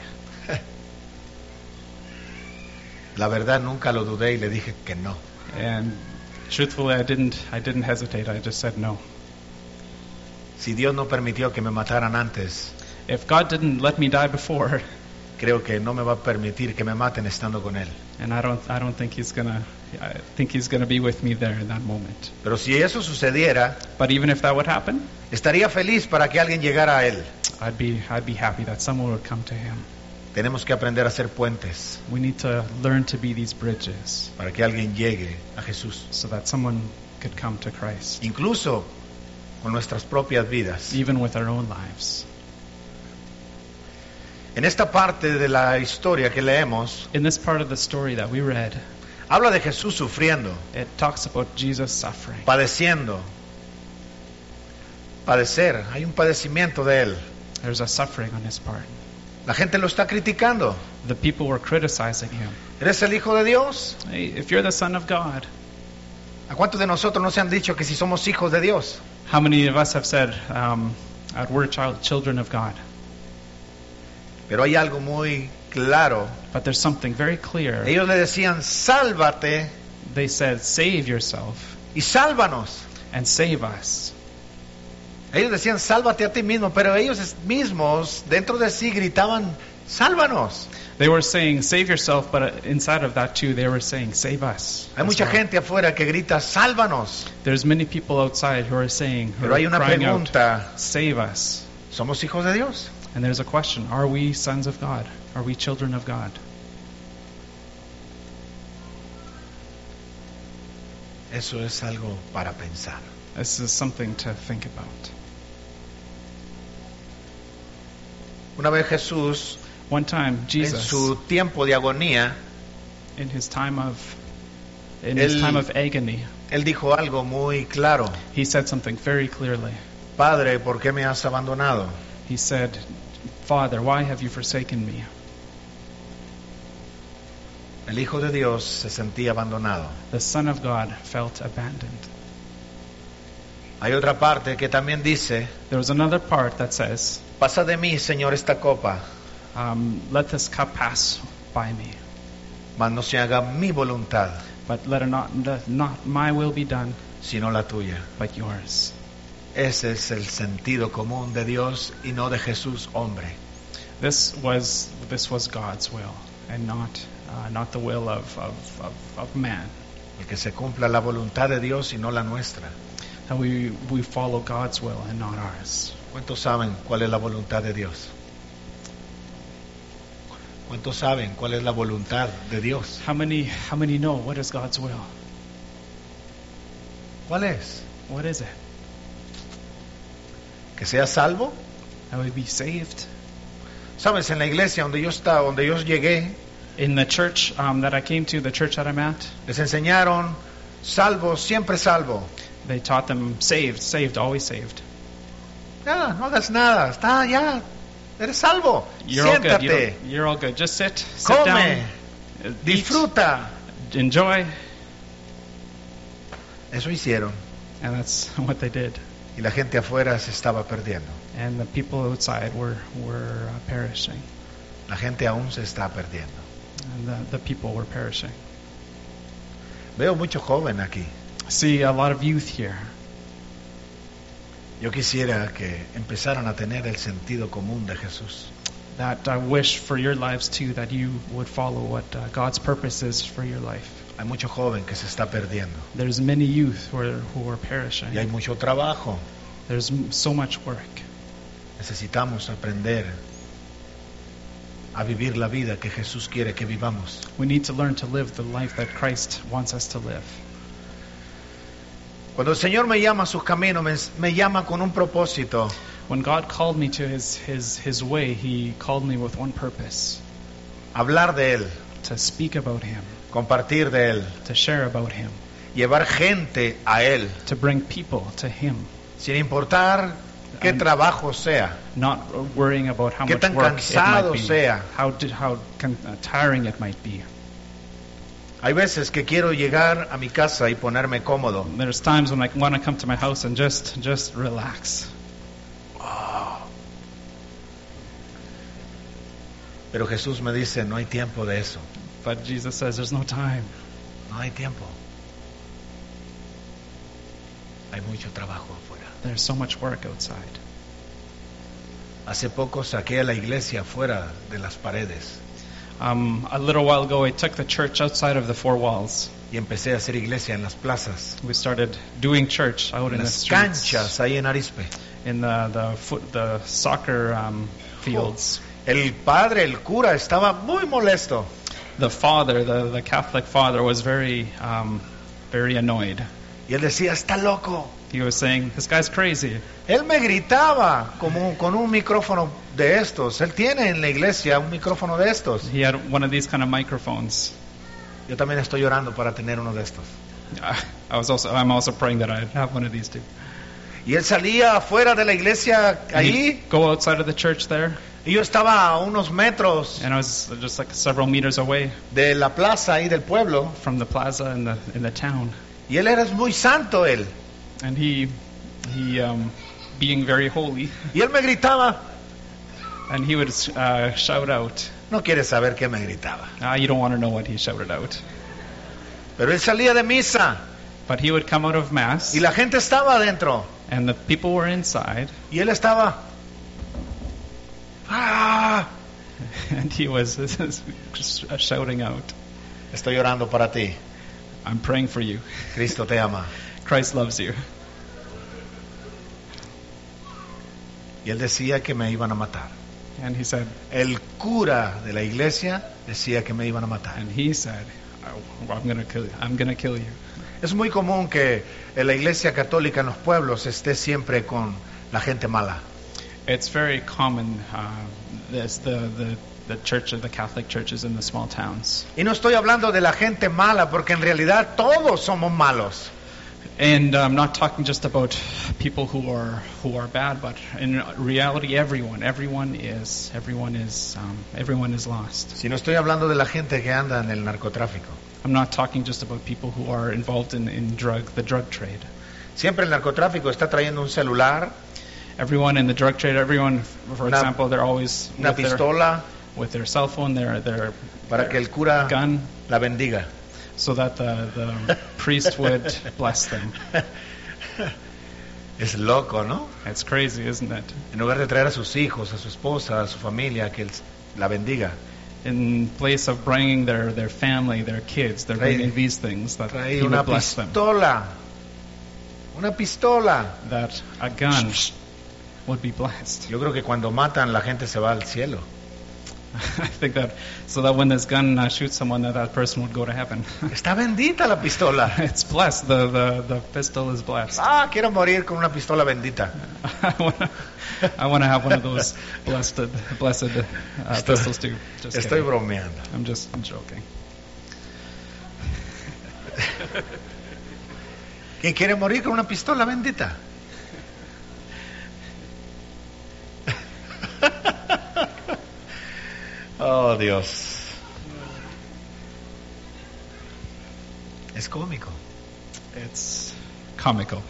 La verdad nunca lo dudé y le dije que no. And truthfully, I didn't, I didn't hesitate. I just said no. Si Dios no permitió que me mataran antes, If God didn't let me die before, creo que no me va a permitir que me maten estando con Él. and I don't, I don't think He's gonna, I think He's gonna be with me there in that moment. Pero si eso sucediera, But even if that would happen, estaría feliz para que alguien llegara a Él. I'd be, I'd be happy that someone would come to Him. Tenemos que aprender a hacer puentes We need to learn to be these bridges para que alguien llegue a Jesús. so that someone could come to Christ, Incluso con nuestras propias vidas. even with our own lives. En esta parte de la historia que leemos, In this part of the story that we read, habla de Jesús sufriendo, it talks about Jesus suffering. padeciendo. Padecer, hay un padecimiento de Él. There's a suffering on His part. La gente lo está criticando. The people were criticizing Him. ¿Eres el Hijo de Dios? Hey, if you're the Son of God, ¿A cuántos de nosotros nos han dicho que si somos hijos de Dios? how many of us have said um, that we're child, children of God? Pero hay algo muy claro. But there's something very clear. Ellos le decían, sálvate They said, save yourself y sálvanos. and save us. Ellos decían, sálvate a ti mismo, pero ellos mismos dentro de sí gritaban, sálvanos. They were saying, save yourself, but inside of that too, they were saying, save us. Hay as mucha well. gente afuera que grita, sálvanos. There's many people outside who are saying, who Pero hay are una crying out, pregunta, save us. ¿somos hijos de Dios? And there's a question, are we sons of God? Are we children of God? Eso es algo para pensar. This is something to think about. Una vez Jesús, One time, en Jesus, su tiempo de agonía, in his time of in his Él- time of agony, él dijo algo muy claro. he said something very clearly. Padre, ¿por qué me has abandonado? He said, Father, why have you forsaken me? El Hijo de Dios se sentía abandonado. The Son of God felt abandoned. Hay otra parte que también dice, There was another part that says, pasa de mí, Señor, esta copa, um, let this cup pass by me, mas no se haga mi voluntad, but let it not, let not my will be done, sino la tuya. but yours. Ese es el sentido común de Dios y no de Jesús, hombre. This was this was God's will, and not uh, not the will of, of, of, of man. El que se cumpla la voluntad de Dios y no la nuestra. That we we follow God's will and not ours. ¿Cuántos saben cuál es la voluntad de Dios? ¿Cuántos saben cuál es la voluntad de Dios? How many how many know what is God's will? ¿Cuál es? What is it? ¿Que sea salvo? That we be saved. Sabes, en la iglesia donde yo estaba, donde yo llegué, In the church um, that I came to, the church that I'm at, les enseñaron salvo, siempre salvo. they taught them saved, saved, always saved. Ya, no hagas nada, está ya, eres salvo. You're all good. You Siéntate, don't- You're all good. Just sit, sit come, down, uh, eat, disfruta. enjoy, Eso hicieron and that's what they did. y la gente afuera se estaba perdiendo. And the people outside were were uh, perishing, La gente aún se está perdiendo. and the, the people were perishing. Veo mucho joven aquí. See a lot of youth here. Yo quisiera que empezaran a tener el sentido común de Jesús. That I wish for your lives too, that you would follow what uh, God's purpose is for your life. Hay mucho joven que se está perdiendo There's many youth who are, who are perishing. y hay mucho trabajo. There's m- so much work. Necesitamos aprender a vivir la vida que Jesús quiere que vivamos. We need to learn to live the life that Christ wants us to live. Cuando el Señor me llama a sus caminos, me, me llama con un propósito. When God called me to his, his, his way, he called me with one purpose, Hablar de Él, to speak about him, compartir de Él, to share about him, llevar gente a Él, to bring people to him, sin importar qué And- trabajo sea. not worrying about how Qué much tan work it cansado might be, sea. how, did, how con- uh, tiring it might be. Hay veces que quiero llegar a mi casa y ponerme cómodo. There's times when I want to come to my house and just, just relax. Pero Jesús me dice, no hay tiempo de eso. But Jesus says there's no time. No hay tiempo. Hay mucho trabajo afuera. There's so much work outside. Hace poco saqué a la iglesia fuera de las paredes Um, a little while ago, I took the church outside of the four walls. y empecé a hacer iglesia en las plazas, We started doing church out en in the las streets, canchas ahí en Arispe. in the the, foot, the soccer um, fields. El padre, el cura, estaba muy molesto. The father, the, the Catholic father, was very um, very annoyed. Y él decía, está loco. He was saying, "This guy's crazy." Él me gritaba como con un micrófono de estos. Él tiene en la iglesia un micrófono de estos. He had one of these kind of microphones. Yo también estoy orando para tener uno de estos. I was also I'm also praying that I'd have one of these too. Y él salía afuera de la iglesia And ahí. he'd go outside of the church there, Y yo estaba a unos metros and I was just like several meters away de la plaza ahí del pueblo. from the plaza in the in the town. Y él era muy santo, él. And he, he, um, being very holy, Y él me gritaba. and he would uh, shout out. No quieres saber qué me gritaba. Ah, you don't want to know what he shouted out. Pero él salía de misa But he would come out of mass, y la gente estaba adentro. and the people were inside, Y él estaba. ¡Ah! and he was just shouting out, Estoy orando para ti. "I'm praying for you. Cristo te ama. Christ loves you." Y él decía que me iban a matar. And he said, El cura de la iglesia decía que me iban a matar. and he said, "I- "I'm gonna kill you. I'm gonna kill you." Es muy común que en la iglesia católica en los pueblos esté siempre con la gente mala. It's very common. Uh, this the the the church of the Catholic churches in the small towns. Y no estoy hablando de la gente mala, porque en realidad todos somos malos. And I'm not talking just about people who are who are bad, but in reality, everyone, everyone is, everyone is, um, everyone is lost. Si no estoy hablando de la gente que anda en el narcotráfico. I'm not talking just about people who are involved in, in drug, the drug trade. Siempre el narcotráfico está trayendo un celular, Everyone in the drug trade, everyone, for Una- example, they're always una with their, pistola, with their cell phone, their their, para que el cura gun, la bendiga. so that the the priest would bless them. Es loco, ¿no? It's crazy, isn't it? En lugar de traer a sus hijos, a su esposa, a su familia, que él la bendiga. In place of bringing their, their family, their kids, they're Trae- bringing these things that Trae he una would bless them. pistola. Una pistola. That a gun would be blessed. Yo creo que cuando matan la gente se va al cielo. I think that so that when this gun uh, shoots someone, that that person would go to heaven. Está bendita la pistola. It's blessed. The, the the pistol is blessed. Ah, quiero morir con una pistola bendita. I want to I want to have one of those blessed blessed uh, Estoy- pistols too. Just Estoy kidding. bromeando. I'm just I'm joking. ¿Quién quiere morir con una pistola bendita? Oh, Dios. Es cómico. It's comical,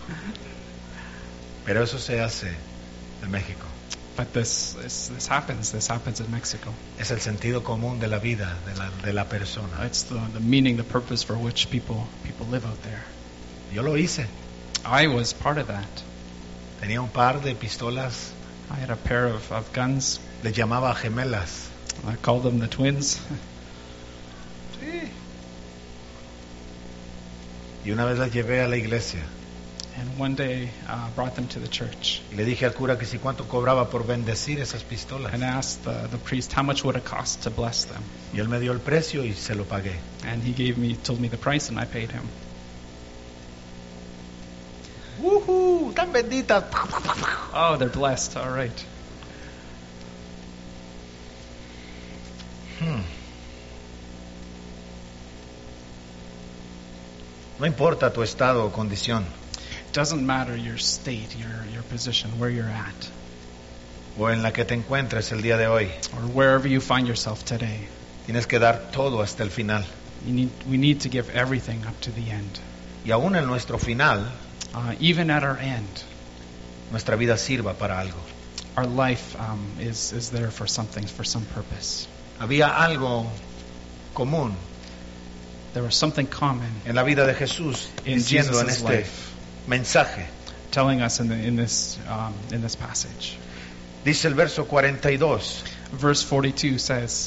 Pero eso se hace en México. but this, this this happens. This happens in Mexico. Es el sentido común de la vida de la, de la persona. It's the the meaning, the purpose for which people people live out there. Yo lo hice. I was part of that. Tenía un par de pistolas. I had a pair of, of guns. Les llamaba gemelas. I called them the twins. Sí. Y una vez las llevé a la iglesia. And one day uh, brought them to the church Y le dije al cura que si cuánto cobraba por bendecir esas pistolas. and asked the, the priest how much would it cost to bless them. Y él me dio el precio y se lo pagué. And he gave me, told me the price, and I paid him. ¡Uhú! ¡Tan benditas! Oh, they're blessed. All right. Hmm. No importa tu estado o condición, It doesn't matter your state, your your position, where you're at, o en la que te encuentres el día de hoy. or wherever you find yourself today. Tienes que dar todo hasta el final. You need, we need to give everything up to the end. Y aún en nuestro final, Uh, even at our end, nuestra vida sirva para algo. our life um, is, is there for something, for some purpose. Había algo común There was something common en la vida de Jesús in diciendo en Jesus' este life, mensaje. telling us in, the, in, this, um, in this passage. Dice el verso cuarenta y dos. Verse forty-two says,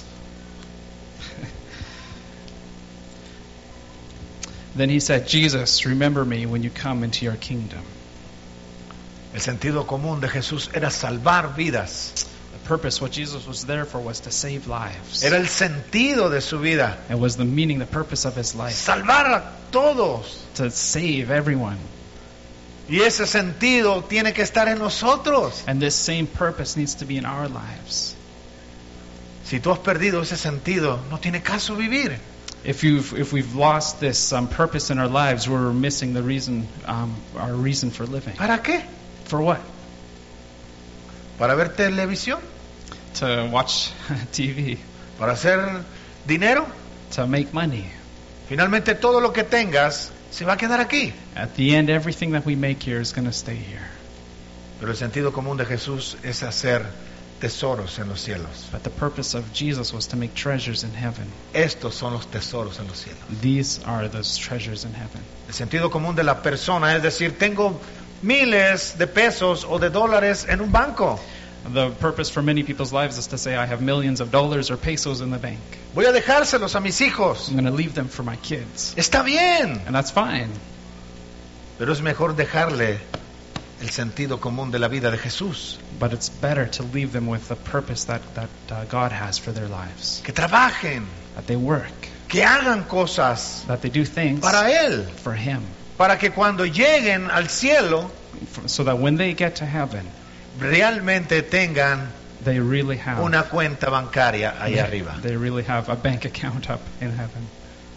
Then he said, Jesus, remember me when you come into your kingdom. El sentido común de Jesús era salvar vidas. The purpose, what Jesus was there for, was to save lives. Era el sentido de su vida. It was the meaning, the purpose of his life, Salvar a todos. to save everyone. Y ese sentido tiene que estar en nosotros. And this same purpose needs to be in our lives. Si tú has perdido ese sentido, no tiene caso vivir. If you've if we've lost this um, purpose in our lives, we're missing the reason, um, our reason for living. ¿Para qué? For what? ¿Para ver televisión? To watch T V, ¿Para hacer dinero? to make money. Finalmente todo lo que tengas se va a quedar aquí. At the end, everything that we make here is going to stay here. Pero el sentido común de Jesús es hacer tesoros en los cielos. But the purpose of Jesus was to make treasures in heaven. Estos son los tesoros en los cielos. These are those treasures in heaven. El sentido común de la persona es decir, tengo miles de pesos o de dólares en un banco. The purpose for many people's lives is to say, I have millions of dollars or pesos in the bank. Voy a dejárselos a mis hijos. I'm going to leave them for my kids. Está bien, And that's fine. pero es mejor dejarle el sentido común de la vida de Jesús. But it's better to leave them with the purpose that, that uh, God has for their lives. Que trabajen, That they work. que hagan cosas That they do things para Él, for Him. para que cuando lleguen al cielo For- So that when they get to heaven, realmente tengan they really have una cuenta bancaria ahí they, arriba. they really have a bank account up in heaven.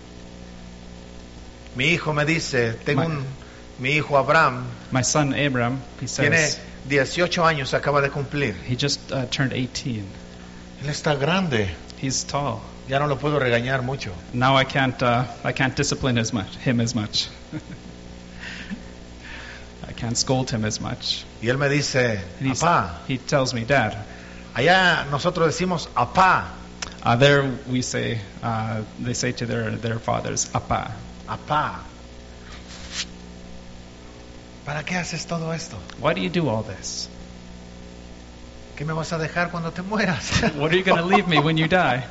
Mi hijo me dice, tengo My- un, mi hijo Abraham My son Abram, he tiene says, dieciocho años, acaba de cumplir. he just uh, turned eighteen. Él está grande, He's tall. ya no lo puedo regañar mucho. Now I can't uh, I can't discipline as much him as much. I can't scold him as much. Y él me dice, And he's- apá, he tells me, Dad, allá nosotros decimos apá, uh, there we say uh, they say to their their fathers, Apa. apá. ¿Para qué haces todo esto? Why do you do all this? ¿Qué me vas a dejar cuando te mueras? What are you going to leave me when you die?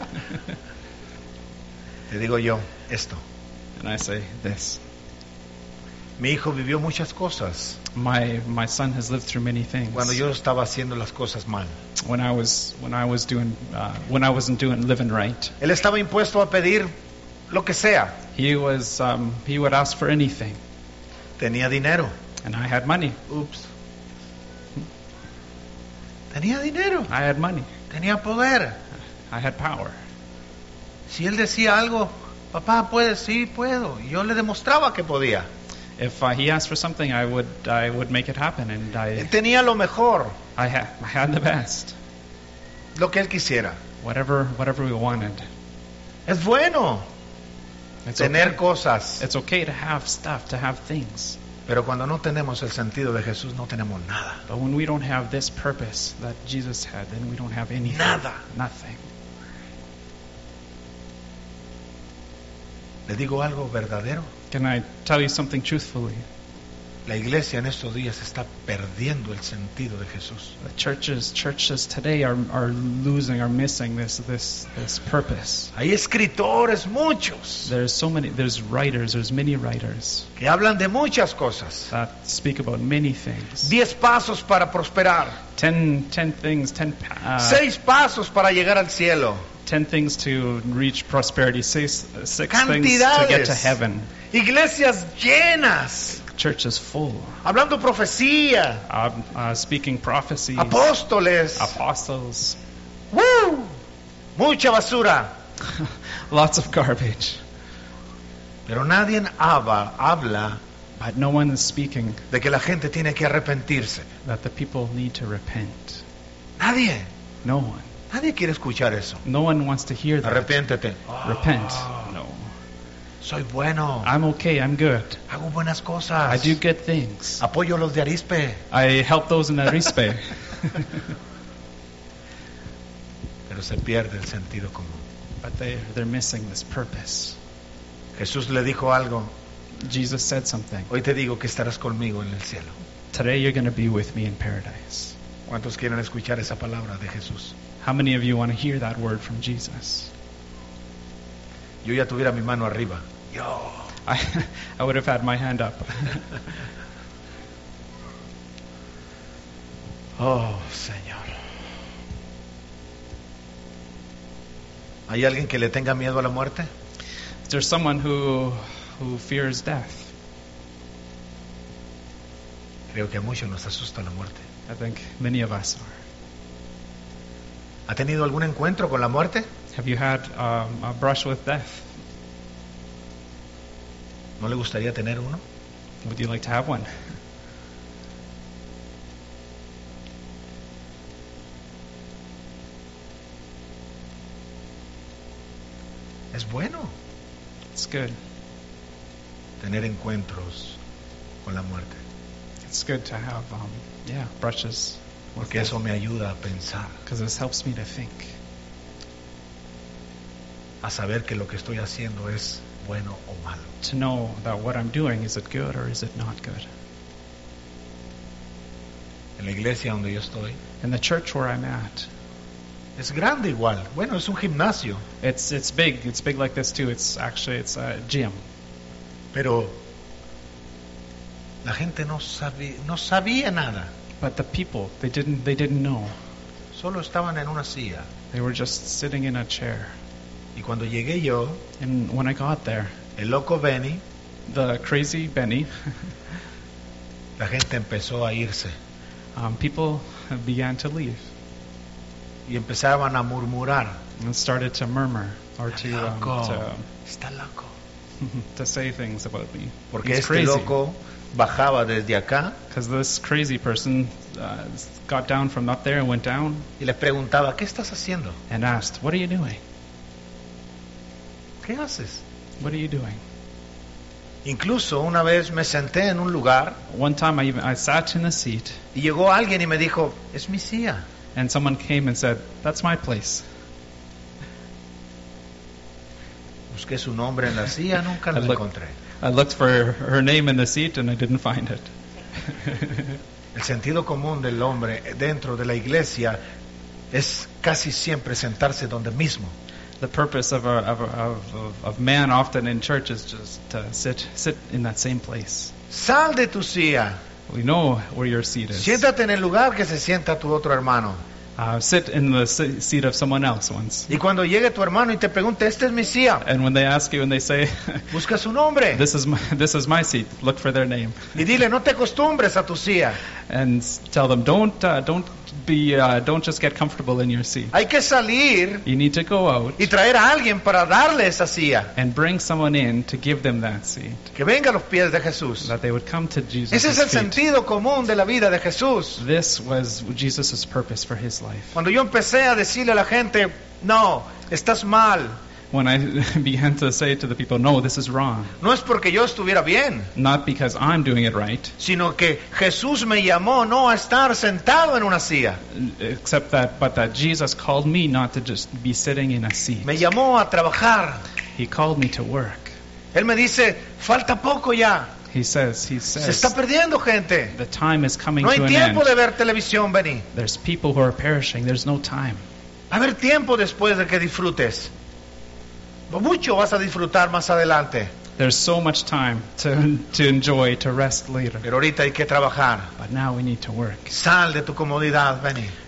Te digo yo, esto. And I say this. Mi hijo vivió muchas cosas My my son has lived through many things. cuando yo estaba haciendo las cosas mal. When I was when I was doing uh, when I wasn't doing living right, Él estaba impuesto a pedir lo que sea. he was um, he would ask for anything, Tenía dinero. and I had money. Ups. Tenía dinero. I had money. Tenía poder. I had power. Si él decía algo, papá, ¿puedes? Sí, puedo. Y yo le demostraba que podía. If uh, he asked for something, I would I would make it happen, and Él I tenía lo mejor, I had I had the best, lo que él quisiera. whatever whatever we wanted. Es bueno It's tener okay. cosas, It's okay to have stuff, to have things, pero cuando no tenemos el sentido de Jesús, no tenemos nada. but when we don't have this purpose that Jesus had, then we don't have anything. Nada. Nothing. Le digo algo verdadero. Can I tell you something truthfully? La iglesia en estos días está perdiendo el sentido de Jesús. The churches churches today are are losing, are missing this this this purpose. Hay escritores muchos There's so many. There's writers. There's many writers que hablan de muchas cosas. that speak about many things. Diez pasos para prosperar. Ten ten things. Ten uh, Seis pasos para llegar al cielo. ten things to reach prosperity. Six, six things to Cantidades. get to heaven. Iglesias llenas. church is full. Hablando profecía, Uh, uh, speaking prophecies, apóstoles. apostles, ¡Woo! Mucha basura. lots of garbage. Pero nadie habla, habla But no one is speaking de que la gente tiene que arrepentirse. that the people need to repent. Nadie. No one. Nadie quiere escuchar eso. No one wants to hear that. Arrepiéntete. Repent. No. Soy bueno. I'm okay. I'm good. Hago buenas I cosas. do good things. Apoyo a los de Arispe. I help those in Arispe. Pero se pierde el sentido común. But they, they're missing this purpose. Jesús le dijo algo. Jesus said something. Hoy te digo que estarás conmigo en el cielo. Today you're going to be with me in paradise. ¿Cuántos quieren escuchar esa palabra de Jesús? How many of you want to hear that word from Jesus? Yo ya tuviera mi mano arriba. Yo. I, I would have had my hand up. Oh, Señor. ¿Hay alguien que le tenga miedo a la muerte? Is there someone who who fears death? Creo que a muchos nos asusta la muerte. I think many of us are. ¿Ha tenido algún encuentro con la muerte? Have you had um, a brush with death? ¿No le gustaría tener uno? Would you like to have one? Es bueno It's good. tener encuentros con la muerte, It's good to have, um, yeah, brushes. porque eso me ayuda a pensar, Because this helps me to think. a saber que lo que estoy haciendo es bueno o malo. To know that what I'm doing, is it good or is it not good? En la iglesia donde yo estoy, In the church where I'm at, es grande igual. Bueno, es un gimnasio, it's it's big. It's big like this too. It's actually it's a gym. pero la gente no sabía, no sabía nada. But the people, they didn't they didn't know. Solo estaban en una silla. They were just sitting in a chair. Y cuando llegué yo, And when I got there, el loco Benny, the crazy Benny, la gente empezó a irse um, people began to leave y empezaban a murmurar. and started to murmur or to um, Loco, to, está loco. to say things about me. Porque He's este crazy. loco bajaba desde acá Because this crazy person uh, got down from up there and went down y les preguntaba, ¿qué estás haciendo? and asked, "What are you doing? ¿Qué haces? What are you doing?" Incluso una vez me senté en un lugar One time I even I sat in a seat y llegó alguien y me dijo, es mi silla. and someone came and said, "That's my place." Busqué su nombre en la silla, nunca lo I look- encontré. I looked for her name in the seat and I didn't find it. El sentido común del hombre dentro de la iglesia es casi siempre sentarse donde mismo. The purpose of, a, of, a, of, of, of man often in church is just to sit sit in that same place. Sal de tu silla, We know where your seat is. siéntate en el lugar que se sienta tu otro hermano. Uh, sit in the se- seat of someone else once. Y cuando llegue tu hermano y te pregunte, esta es mi silla, And when they ask you and they say, busca su nombre "This is my this is my seat," look for their name y dile, no te acostumbres a tu silla. and s- tell them, "Don't uh, don't be uh, don't just get comfortable in your seat. Hay que salir You need to go out y traer a alguien para darle esa silla. and bring someone in to give them that seat, Que venga a los pies de Jesús. that they would come to Jesus." Ese es el sentido común de la vida de Jesús. This was Jesus' purpose for his life. Cuando yo empecé a decirle a la gente, no, estás mal, When I began to say to the people, "No, this is wrong," no es porque yo estuviera bien, not because I'm doing it right, sino que Jesús me llamó no a estar sentado en una silla, except that, but that Jesus called me not to just be sitting in a seat. me llamó a trabajar. He called me to work. Él me dice, falta poco ya, He says, He se says, está perdiendo gente, the time is coming no hay to an tiempo end. de ver televisión, Benny, There's people who are perishing. There's no time. va a haber tiempo después de que disfrutes, mucho vas a disfrutar más adelante, There's so much time to to enjoy, to rest later. pero ahorita hay que trabajar. But now we need to work. Sal de tu comodidad, Benny,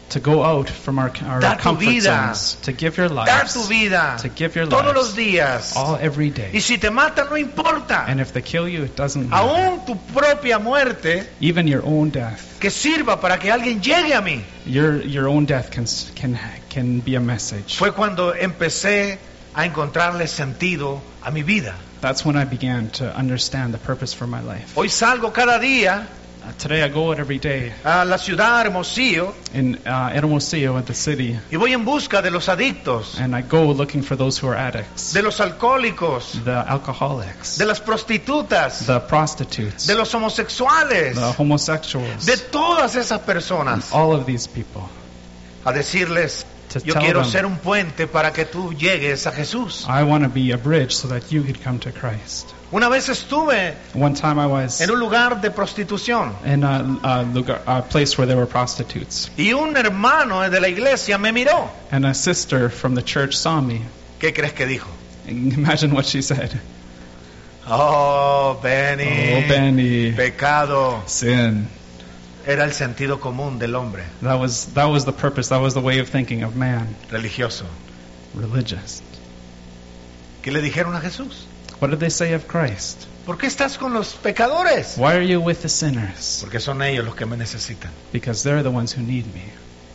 to go out from our, our Da tu comfort vida. zones, to give your Da lives, tu vida to give your todos lives los días. all every Y day. si te matan, no importa. And if they kill you, it doesn't matter. Aún tu propia muerte, Even your own death, que sirva para que alguien llegue a mí. your your own death can s- can can be a message. Fue cuando empecé a encontrarle sentido a mi vida. That's when I began to understand the purpose for my life. Hoy salgo cada día Uh, today I go out every day a la ciudad Hermosillo in uh, Hermosillo at the city, y voy en busca de los adictos, and I go looking for those who are addicts, de los alcohólicos, the alcoholics, de las prostitutas, the prostitutes, de los homosexuales, the homosexuals, de todas esas personas, all of these people, a decirles, to yo tell quiero them, ser un puente para que tú llegues a Jesús. I want to be a bridge so that you could come to Christ. Una vez estuve One time I was en un lugar de prostitución in a, a, lugar, a place where there were prostitutes, y un hermano de la iglesia me miró. and a sister from the church saw me. ¿Qué crees que dijo? Imagine what she said. Oh, Benny, Oh, Benny, pecado. sin. Era el sentido común del hombre That was that was the purpose. That was the way of thinking of man, religioso. religious. ¿Qué le dijeron a Jesús? What did they say of Christ? ¿Por qué estás con los pecadores? Why are you with the sinners? Porque son ellos los que me necesitan. Because they're the ones who need me.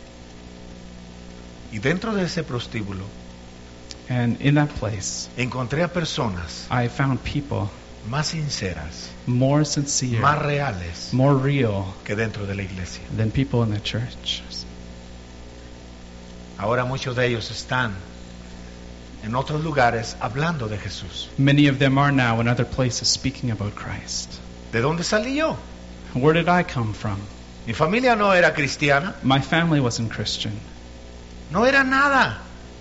Y dentro de ese prostíbulo And in that place, encontré a personas I found people más sinceras, more sincere, más reales more real que dentro de la iglesia. than people in the church. Ahora muchos de ellos están en otros lugares hablando de Jesús. Many of them are now in other places speaking about Christ. ¿De dónde salí yo? Where did I come from? Mi familia no era cristiana, My family wasn't Christian. no era nada.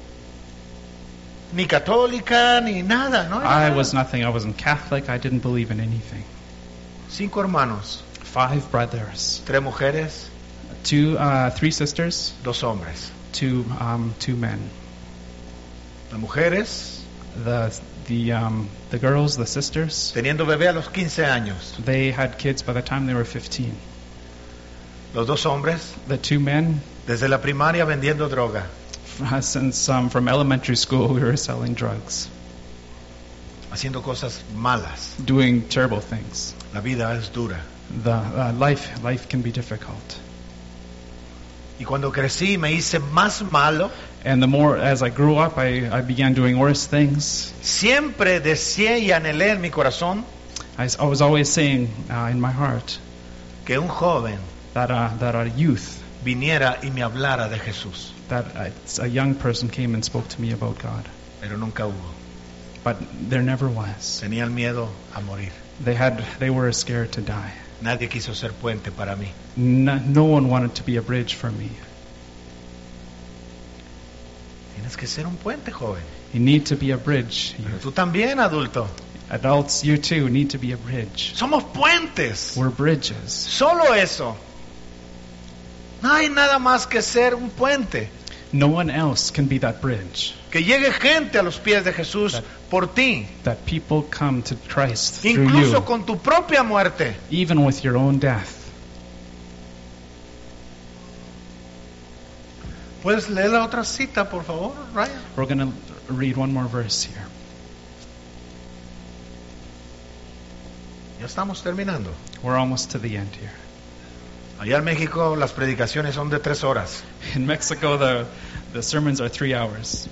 Ni católica, ni nada. No era I nada. was nothing. I wasn't Catholic. I didn't believe in anything. Cinco hermanos, Five brothers, tres mujeres, two, uh, three sisters, dos hombres. two, um, two men. Las mujeres The the um, the girls, the sisters, teniendo bebé a los quince años. they had kids by the time they were fifteen. Los dos hombres The two men, desde la primaria vendiendo droga. uh, since um, from elementary school, we were selling drugs, Haciendo cosas malas. doing terrible things. La vida es dura. The uh, life life can be difficult. Y cuando crecí me hice más malo. And the more as I grew up, I, I began doing worse things. Siempre deseé y anhelé en mi corazón I, s- I was always saying uh, in my heart que un joven that uh, that a youth, viniera y me hablara de Jesús. that a, a young person came and spoke to me about God. Pero nunca hubo. But there never was. Tenían miedo a morir. They had they were scared to die. Nadie quiso ser puente para mí. No, no one wanted to be a bridge for me. Tienes que ser un puente, joven. You need to be a bridge. Pero You- tú también, adulto. adults, you too need to be a bridge. Somos puentes. We're bridges. Solo eso. No hay nada más que ser un puente. No one else can be that bridge. Que llegue gente a los pies de Jesús por ti. That people come to Christ through Incluso you, con tu propia muerte. even with your own death. ¿Puedes leer la otra cita, por favor, Ryan? We're going to read one more verse here. Ya estamos terminando. We're almost to the end here. Allá en México las predicaciones son de tres horas. In Mexico, the the sermons are three hours.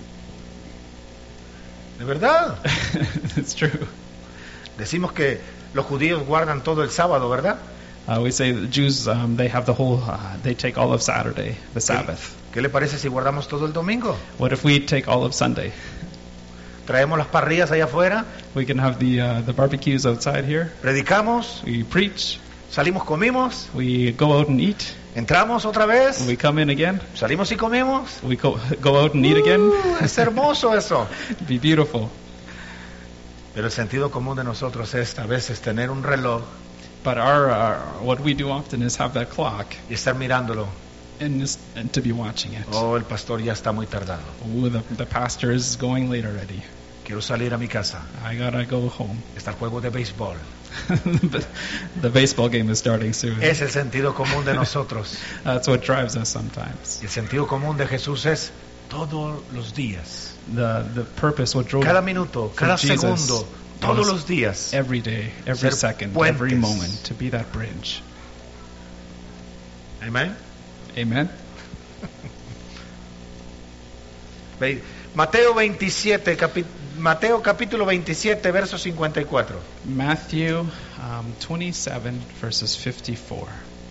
¿De verdad? It's true. Decimos que los judíos guardan todo el sábado, ¿verdad? Uh, we say the Jews, um, they have the whole, uh, they take all of Saturday, the Sabbath. ¿Qué le parece si guardamos todo el domingo? What if we take all of Sunday? Traemos las parrillas allá afuera, We can have the uh, the barbecues outside here. predicamos, We preach. salimos, comimos, We go out and eat. entramos otra vez, We come in again. salimos y comimos. We go go out and eat again. Uh, es hermoso eso. It'd be beautiful. Pero el sentido común de nosotros es a veces tener un reloj But our uh, what we do often is have that clock y estar mirándolo. and just and to be watching it. Oh, el pastor ya está muy tardado. Oh, the the pastor is going late already. quiero salir a mi casa. I gotta go home. Está el juego de béisbol. The baseball game is starting soon. Es el sentido común de nosotros. That's what drives us sometimes. Y el sentido común de Jesús es todos los días. The the purpose, what drove Cada minuto, for cada Jesus segundo, todos was los días. every day, every Ser second, puentes. every moment, to be that bridge. Amén. Amen. Ve- Mateo veintisiete, capi- Mateo capítulo veintisiete, verso cincuenta y cuatro. Matthew um, twenty-seven, verses fifty-four.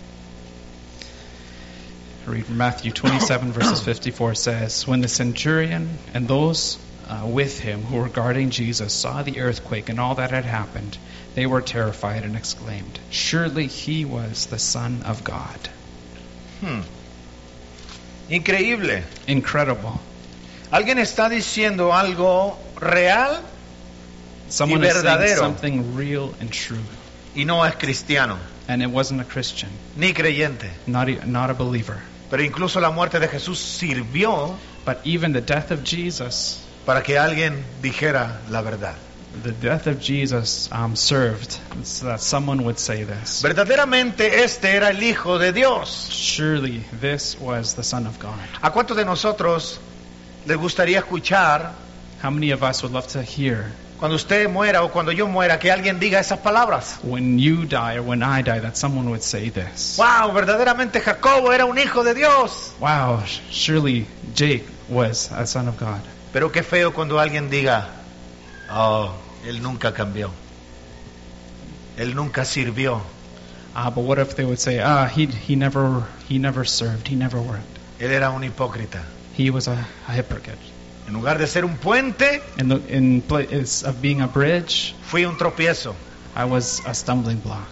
Read Matthew twenty-seven, verses fifty-four says, When the centurion and those uh, with him who were guarding Jesus saw the earthquake and all that had happened, they were terrified and exclaimed, Surely he was the Son of God. Hmm. Increíble. Incredible. Alguien está diciendo algo real Someone Y is saying verdadero. something real and true. y no es cristiano, And it wasn't a Christian, ni creyente. not a, not a believer. Pero incluso la muerte de Jesús sirvió But even the death of Jesus, para que alguien dijera la verdad. the death of Jesus um, served so that someone would say this. Verdaderamente este era el Hijo de Dios. Surely this was the Son of God. ¿A cuántos de nosotros les gustaría escuchar How many of us would love to hear cuando usted muera o cuando yo muera que alguien diga esas palabras? when you die or when I die that someone would say this? Wow, verdaderamente Jacobo era un hijo de Dios. Wow, surely Jake was a son of God. Pero qué feo cuando alguien diga, oh, él nunca cambió. Él nunca sirvió. Ah, but what if they would say, ah, he he never he never served, he never worked. Él era un hipócrita. He was a, a hypocrite. En lugar de ser un puente, In the in place of being a bridge, fui un tropiezo. I was a stumbling block.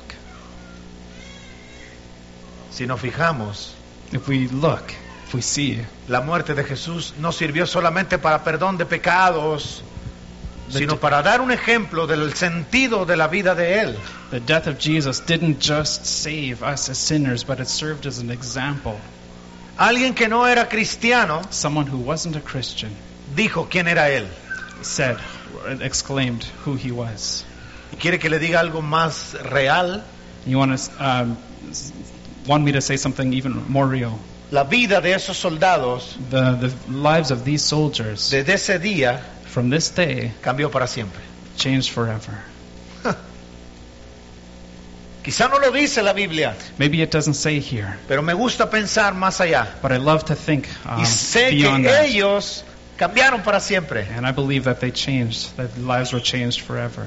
Si nos fijamos, If we look, if we see, la muerte de Jesús no sirvió solamente para perdón de pecados, sino para dar un ejemplo del sentido de la vida de Él. the death of Jesus didn't just save us as sinners, but it served as an example. Alguien que no era cristiano Someone who wasn't a Christian dijo quién era Él. said, exclaimed who he was. ¿Y quiere que le diga algo más real? You want to um, s- want me to say something even more real? La vida de esos soldados The the lives of these soldiers desde ese día from this day cambió para siempre. changed forever. Quizá no lo dice la Biblia, Maybe it doesn't say here, pero me gusta pensar más allá. but I love to think um, Y sé beyond que that. ellos cambiaron para siempre. And I believe that they changed, that lives were changed forever.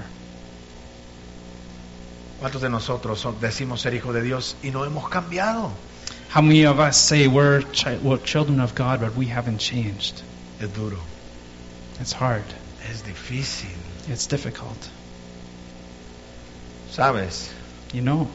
¿Cuántos de nosotros son- decimos ser hijos de Dios y no hemos cambiado? How many of us say we're, chi- we're children of God, but we haven't changed? Es duro, It's hard. es difícil. It's difficult. ¿Sabes? You know,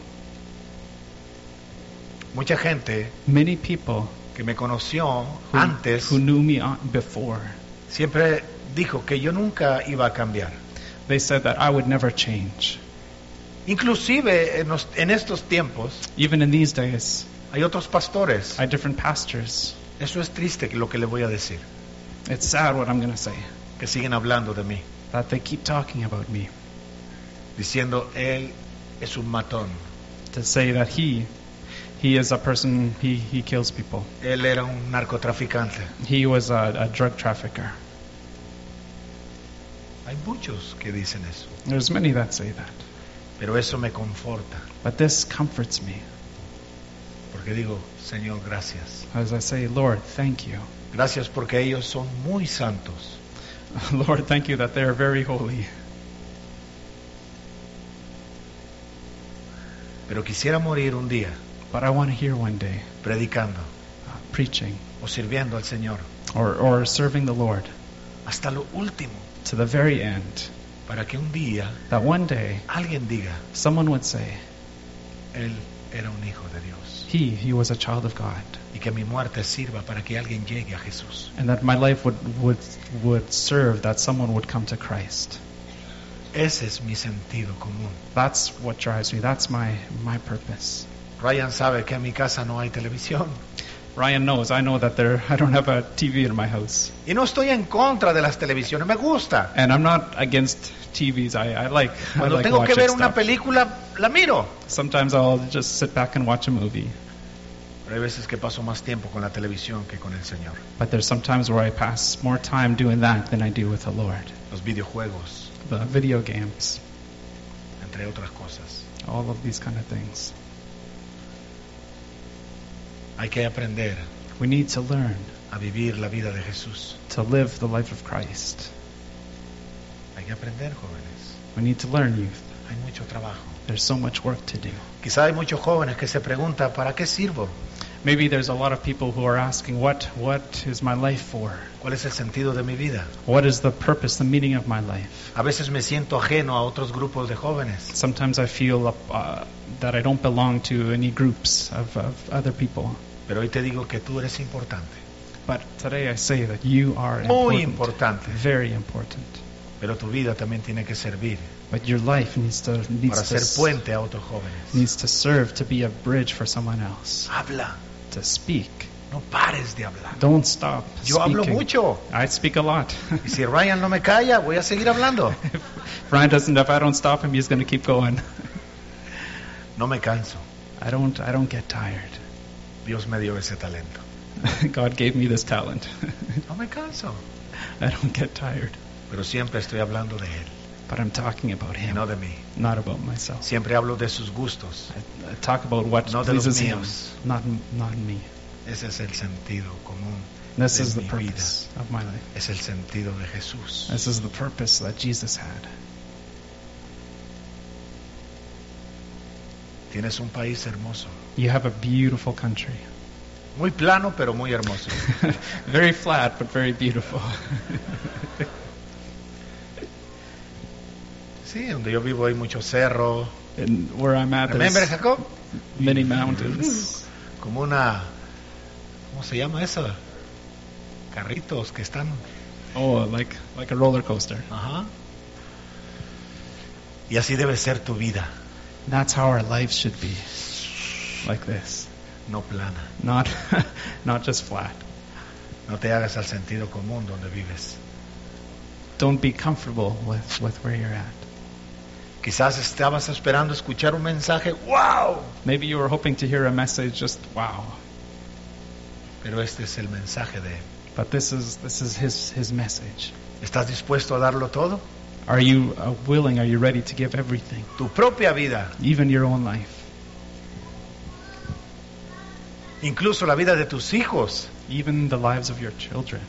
Mucha gente many people que me conoció who, antes who knew me on- before, siempre dijo que yo nunca iba a cambiar. they said that I would never change. Inclusive en, los- en estos tiempos Even in these days, hay otros pastores. I have different pastors. Eso es triste lo que le voy a decir, It's sad what I'm going to say, que siguen hablando de mí, that they keep talking about me, diciendo él es un matón, to say that he, he is a person, he, he kills people. él era un narcotraficante. He was a, a drug trafficker. Hay muchos que dicen eso, There's many that say that. pero eso me conforta, But this comforts me porque digo, Señor, gracias. as I say, Lord, thank you. Gracias porque ellos son muy santos. Lord, thank you that they are very holy. Pero quisiera morir un día But I want to hear one day predicando uh, preaching o sirviendo al Señor or, or serving the Lord hasta lo último, to the very end, para que un día that one day alguien diga, someone would say, él era un hijo de Dios, he, he was a child of God, y que mi muerte sirva para que alguien llegue a Jesús. and that my life would, would, would serve that someone would come to Christ. Ese es mi sentido común. That's what drives me. That's my, my purpose. Ryan sabe que en mi casa no hay televisión. Ryan knows. I know that there. I don't have a T V in my house, Y no estoy en contra de las televisiones, me gusta. and I'm not against T Vs. I, I like. I Cuando like tengo que watching ver una stuff. película, la miro. Sometimes I'll just sit back and watch a movie. Pero hay veces que paso más tiempo con la televisión que con el Señor. But there's sometimes where I pass more time doing that than I do with the Lord. Los videojuegos, The video games, entre otras cosas. all of these kind of things. Hay que aprender We need to learn a vivir la vida de Jesús. to live the life of Christ. Hay que aprender, jóvenes. We need to learn, youth. Hay mucho trabajo. There's so much work to do. Quizá hay muchos jóvenes que se preguntan, ¿para qué sirvo? Maybe there's a lot of people who are asking, what, what is my life for? ¿Cuál es el sentido de mi vida? What is the purpose, the meaning of my life? A veces me siento ajeno a otros grupos de jóvenes. Sometimes I feel uh, that I don't belong to any groups of, of other people. Pero hoy te digo que tú eres importante. But today I say that you are Muy important, importante. very important. Pero tu vida también tiene que servir But your life needs to needs para to, ser puente a otros jóvenes. needs to serve to be a bridge for someone else. Habla, To speak. no pares de hablar. Don't stop Yo hablo speaking. mucho. I speak a lot. Y si Ryan no me calla, voy a seguir hablando. If Ryan doesn't, if I don't stop him, he's going to keep going. No me canso. I don't. I don't get tired. Dios me dio ese talento. God gave me this talent. No me canso. I don't get tired. Pero siempre estoy hablando de Él But I'm talking about y Him, no de mí. not about myself. Siempre hablo de sus gustos. I, I talk about what No de los pleases Him, míos. not not me. Ese es el sentido común This de is the mi vida. purpose of my life. Es el sentido de Jesús. This is the purpose that Jesus had. Tienes un país hermoso. You have a beautiful country. Muy plano, pero muy hermoso. Very flat, but very beautiful. Sí, donde yo vivo hay mucho cerro. And where I'm at, Remember, there's Jacob? many mountains. Como una... ¿Cómo se llama eso? Carritos que están... Oh, like like a roller coaster. Ajá. Y así debe ser tu vida, That's how our lives should be. Like this. no plana. Not not just flat. No te hagas al sentido común donde vives. Don't be comfortable with, with where you're at. Quizás estabas esperando escuchar un mensaje, ¡wow! Maybe you were hoping to hear a message just wow. Pero este es el mensaje de Él. But this is this is his his message. ¿Estás dispuesto a darlo todo? Are you uh, willing? Are you ready to give everything? Tu propia vida, Even your own life. incluso la vida de tus hijos, Even the lives of your children.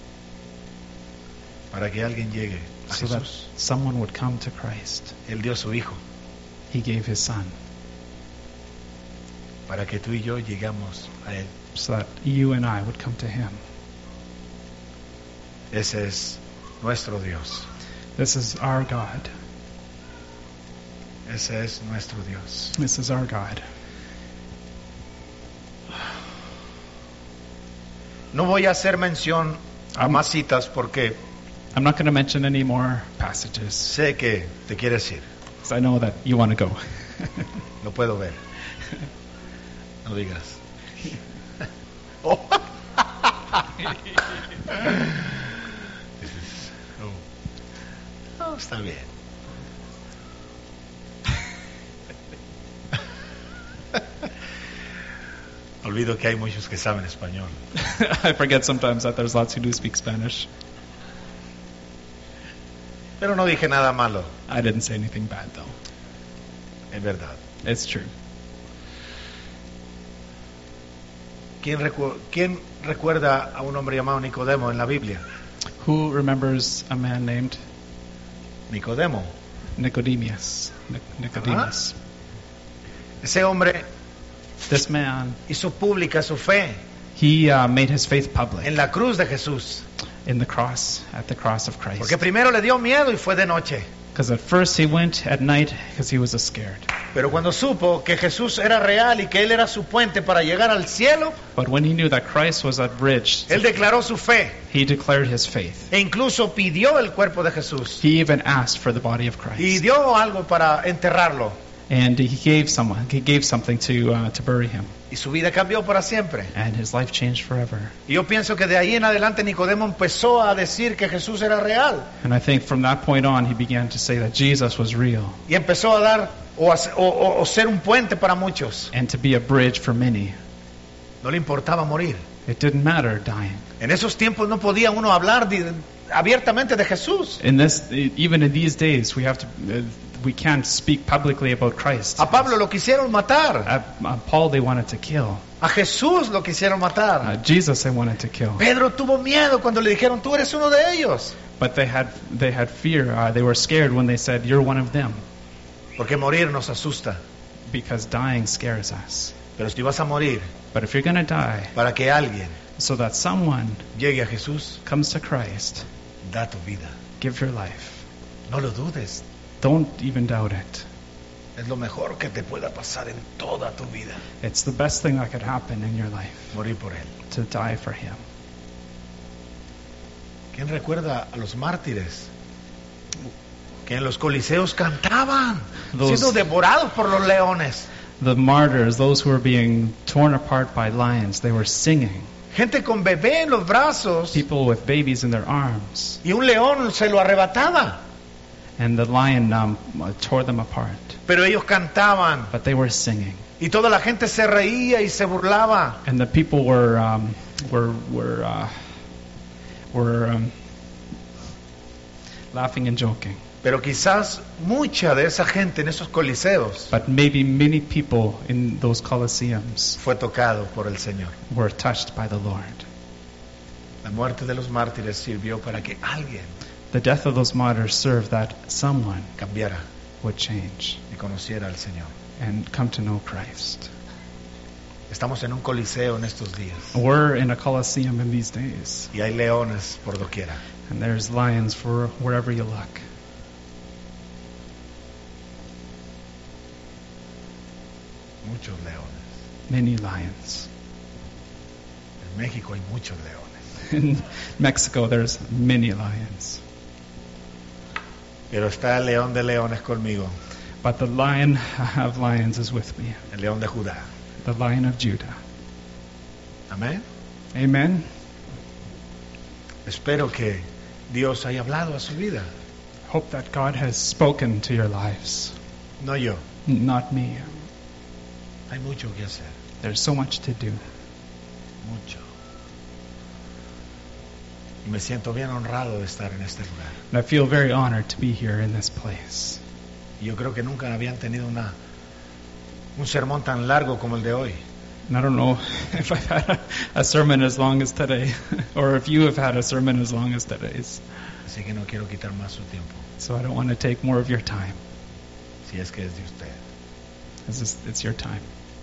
para que alguien llegue a So that Jesús. someone would come to Christ. Él dio su Hijo He gave his son. para que tú y yo llegamos a Él. So that you and I would come to him. Ese es nuestro Dios. This is our God. Ese es nuestro Dios. This is our God. No voy a hacer mención a Um, más citas porque I'm not going to mention any more passages sé que te quieres ir. because I know that you want to go. Lo puedo ver. No digas. Oh. Dices, oh. Oh, está bien. Olvido que hay muchos que saben español. I forget sometimes that there's lots who do speak Spanish. Pero no dije nada malo, I didn't say anything bad though. en verdad. It's true. ¿Quién, recu- quién recuerda a un hombre llamado Nicodemo en la Biblia? Who remembers a man named Nicodemo. Nicodemus? Nic- Nicodemus. Ese hombre This man, hizo pública su fe he uh, made his faith public en la cruz de Jesús. in the cross, at the cross of Christ. Porque primero le dio miedo y fue de noche. Because at first he went at night because he was scared. Pero cuando supo que Jesús era real y que Él era su puente para llegar al cielo, But when he knew that Christ was a bridge, Él declaró su fe he declared his faith. e incluso pidió el cuerpo de Jesús He even asked for the body of y Christ. dio algo para enterrarlo. And he gave someone, he gave something to uh, to bury him, Y su vida cambió para siempre. and his life changed forever. Y yo pienso que de ahí en adelante Nicodemo empezó a decir que Jesús era real. And I think from that point on, he began to say that Jesus was real Y empezó a dar o, a- o- o- o ser un puente para muchos. and to be a bridge for many. No le importaba morir. It didn't matter dying. En esos tiempos no podía uno hablar de- abiertamente de Jesús. In this, even in these days, we have to, uh, we can't speak publicly about Christ. A Pablo lo quisieron matar. Uh, uh, Paul, they wanted to kill. A Jesús lo quisieron matar. Uh, Jesus, they wanted to kill. Pedro tuvo miedo cuando le dijeron, tú eres uno de ellos. But they had, they had fear. Uh, they were scared when they said, "You're one of them," Porque morir nos asusta. because dying scares us. Pero si vas a morir But if you're going to die, para que alguien so that someone llegue a Jesús, comes to Christ, da tu vida. give your life. No lo dudes. Don't even doubt it. Es lo mejor que te pueda pasar en toda tu vida. It's the best thing that could happen in your life, Morir por Él. to die for Him. ¿Quién recuerda a los mártires? Que en los coliseos cantaban, Those- siendo devorados por los leones. The martyrs, those who were being torn apart by lions, they were singing. Gente con bebé en los brazos People with babies in their arms, y un león se lo arrebataba. and the lion um, tore them apart. Pero ellos cantaban But they were singing, y toda la gente se reía y se burlaba. and the people were um, were were uh, were um, laughing and joking. Pero quizás mucha de esa gente en esos coliseos But maybe many people in those colosseums fue tocado por el Señor. were touched by the Lord. La muerte de los mártires sirvió para que alguien The death of those martyrs served that someone cambiara would change y conociera al Señor. and come to know Christ. Estamos en un coliseo en estos días We're in a colosseum in these days, y hay leones por doquiera. and there's lions for wherever you look. Muchos leones. Many lions. En México hay muchos leones. In Mexico, there's many lions. Pero está el león de leones conmigo, But the lion of lions is with me, el león de Judá. the lion of Judah. Amén. Amen. Espero que Dios haya hablado a su vida, Hope that God has spoken to your lives, no yo. not me. Hay mucho que hacer, There's so much to do. mucho. Y me siento bien honrado de estar en este lugar. And I feel very honored to be here in this place. Y yo creo que nunca habían tenido una un sermón tan largo como el de hoy. And I don't know if I've had a, a sermon as long as today, or if you have had a sermon as long as today's. Así que no quiero quitar más su tiempo, So I don't want to take more of your time. si es que es de usted. This is, it's your time.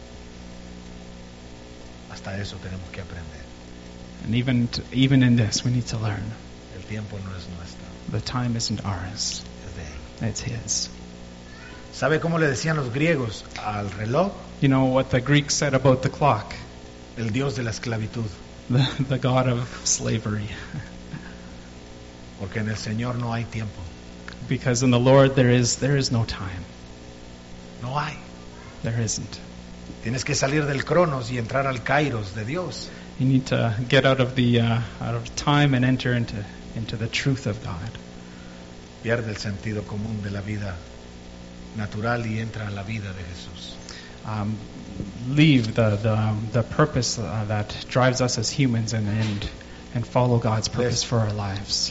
Hasta eso tenemos que aprender. And even to, even in this, we need to learn. El tiempo no es nuestro, The time isn't ours. es de Él. It's His. ¿Sabe cómo le decían los griegos al reloj? You know what the Greeks said about the clock? El dios de la esclavitud. The, the god of slavery. Porque en el Señor no hay tiempo. Because in the Lord there is there is no time. No hay. There isn't. Tienes que salir del cronos y entrar al kairos de Dios. You need to get out of the uh, out of time and enter into into the truth of God. Pierde el sentido común de la vida natural y entra a la vida de Jesús. Um, leave the the, the purpose uh, that drives us as humans and and, and follow God's purpose Yes. for our lives.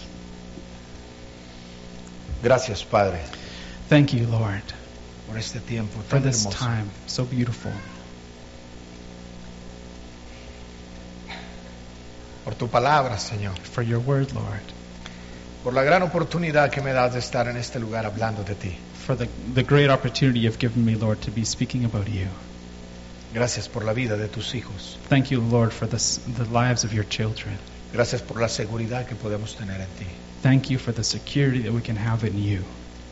Gracias, Padre, Thank you, Lord, por este tiempo for tan this hermoso. time so beautiful. Por tu palabra, Señor. For your word, Lord. Por la gran oportunidad que me das de estar en este lugar hablando de ti. For the the great opportunity you've given me, Lord, to be speaking about you. Gracias por la vida de tus hijos. Thank you, Lord, for this, the lives of your children. Gracias por la seguridad que podemos tener en ti. Thank you for the security that we can have in you.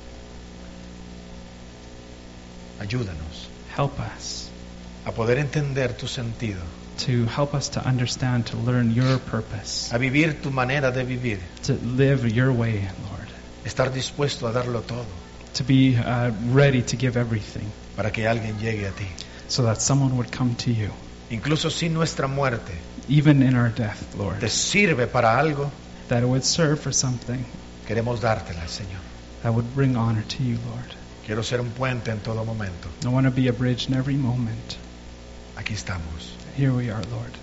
Ayúdanos Help us a poder entender tu sentido, to help us to understand, to learn your purpose, a vivir tu manera de vivir, to live your way, Lord, estar dispuesto a darlo todo, to be uh, ready to give everything para que alguien llegue a ti. so that someone would come to you. Incluso sin nuestra muerte, Even in our death, Lord, te sirve para algo, that it would serve for something queremos dártela, Señor. that would bring honor to you, Lord. Quiero ser un puente en todo momento. I want to be a bridge in every moment. Aquí estamos. Here we are, Lord.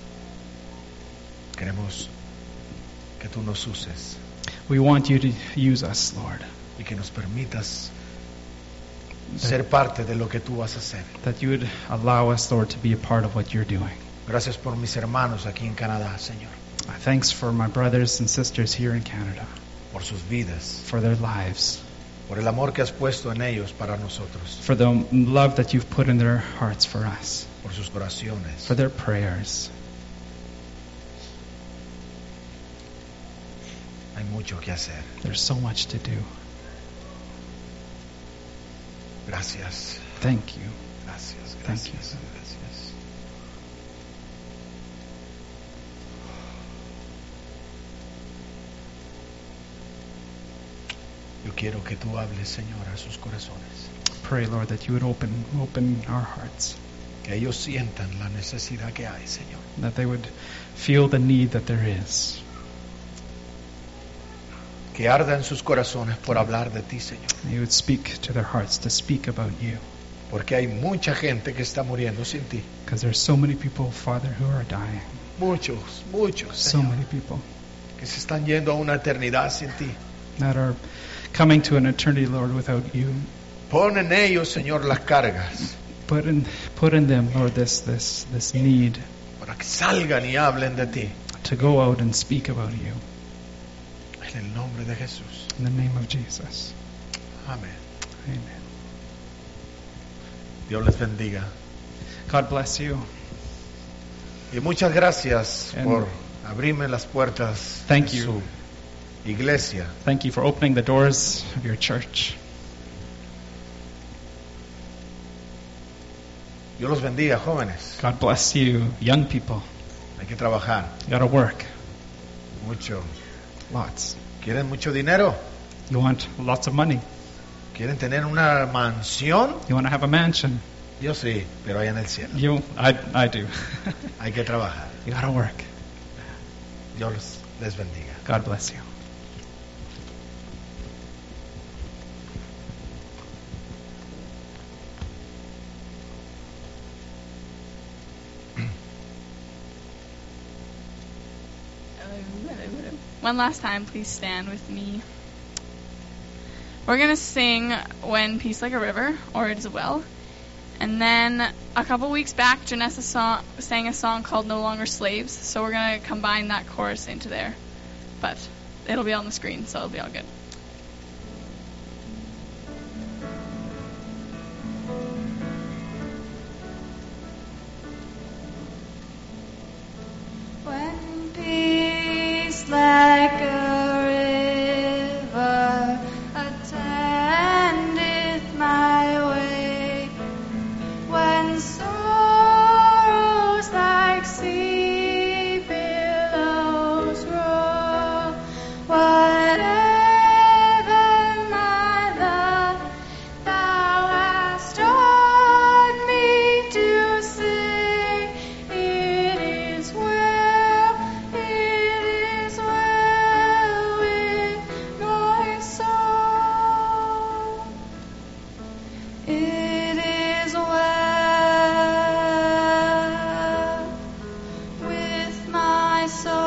Queremos que tú nos uses We want you to use us, Lord, y que nos permitas ser parte de lo que tú vas a hacer. that you would allow us, Lord, to be a part of what you're doing. Gracias por mis hermanos aquí en Canadá, Señor, Thanks for my brothers and sisters here in Canada, por sus vidas, for their lives, por el amor que has puesto en ellos para nosotros, for the love that you've put in their hearts for us, por sus oraciones. for their prayers. Hay mucho que hacer. There's so much to do. Gracias, Thank you. gracias, Thank you. gracias, gracias. Yo quiero que tú hables, Señor, a sus corazones. Pray, Lord, that you would open open our hearts, Que ellos sientan la necesidad que hay, Señor. that they would feel the need that there is, Que arda en sus corazones por hablar de ti, Señor. that you would speak to their hearts to speak about you. Porque hay mucha gente que está muriendo sin ti. Because there's so many people, Father, who are dying. Muchos, muchos, So Señor, many people que se están yendo a una eternidad sin ti. that are coming to an eternity, Lord, without you. Pon en ellos, Señor, las cargas Put in, put in them, Lord, this, this, this need para que salgan y hablen de ti. to go out and speak about you. En el nombre de Jesús. In the name of Jesus. Amén. Amen. Dios les bendiga. God bless you. Y muchas gracias And- por abrirme las puertas Thank de you. su iglesia. Thank you for opening the doors of your church. Dios los bendiga, jóvenes. God bless you, young people. Hay que trabajar You gotta work. mucho. Lots. ¿Quieren mucho dinero? You want lots of money. ¿Quieren tener una mansión? You want to have a mansion. Yo sí, pero allá en el cielo. You, I, I do. Hay que trabajar. You gotta work. Dios les bendiga. God bless you. One last time, please stand with me. We're going to sing When Peace Like a River, or It Is Well. And then a couple weeks back, Janessa song, sang a song called No Longer Slaves, so we're going to combine that chorus into there. But it'll be on the screen, so it'll be all good. When peace like a river attendeth my way, when sorrows like sea billows roll, whatever my lot, thou hast taught me to sing. It is well, it is well with my soul. It is well with my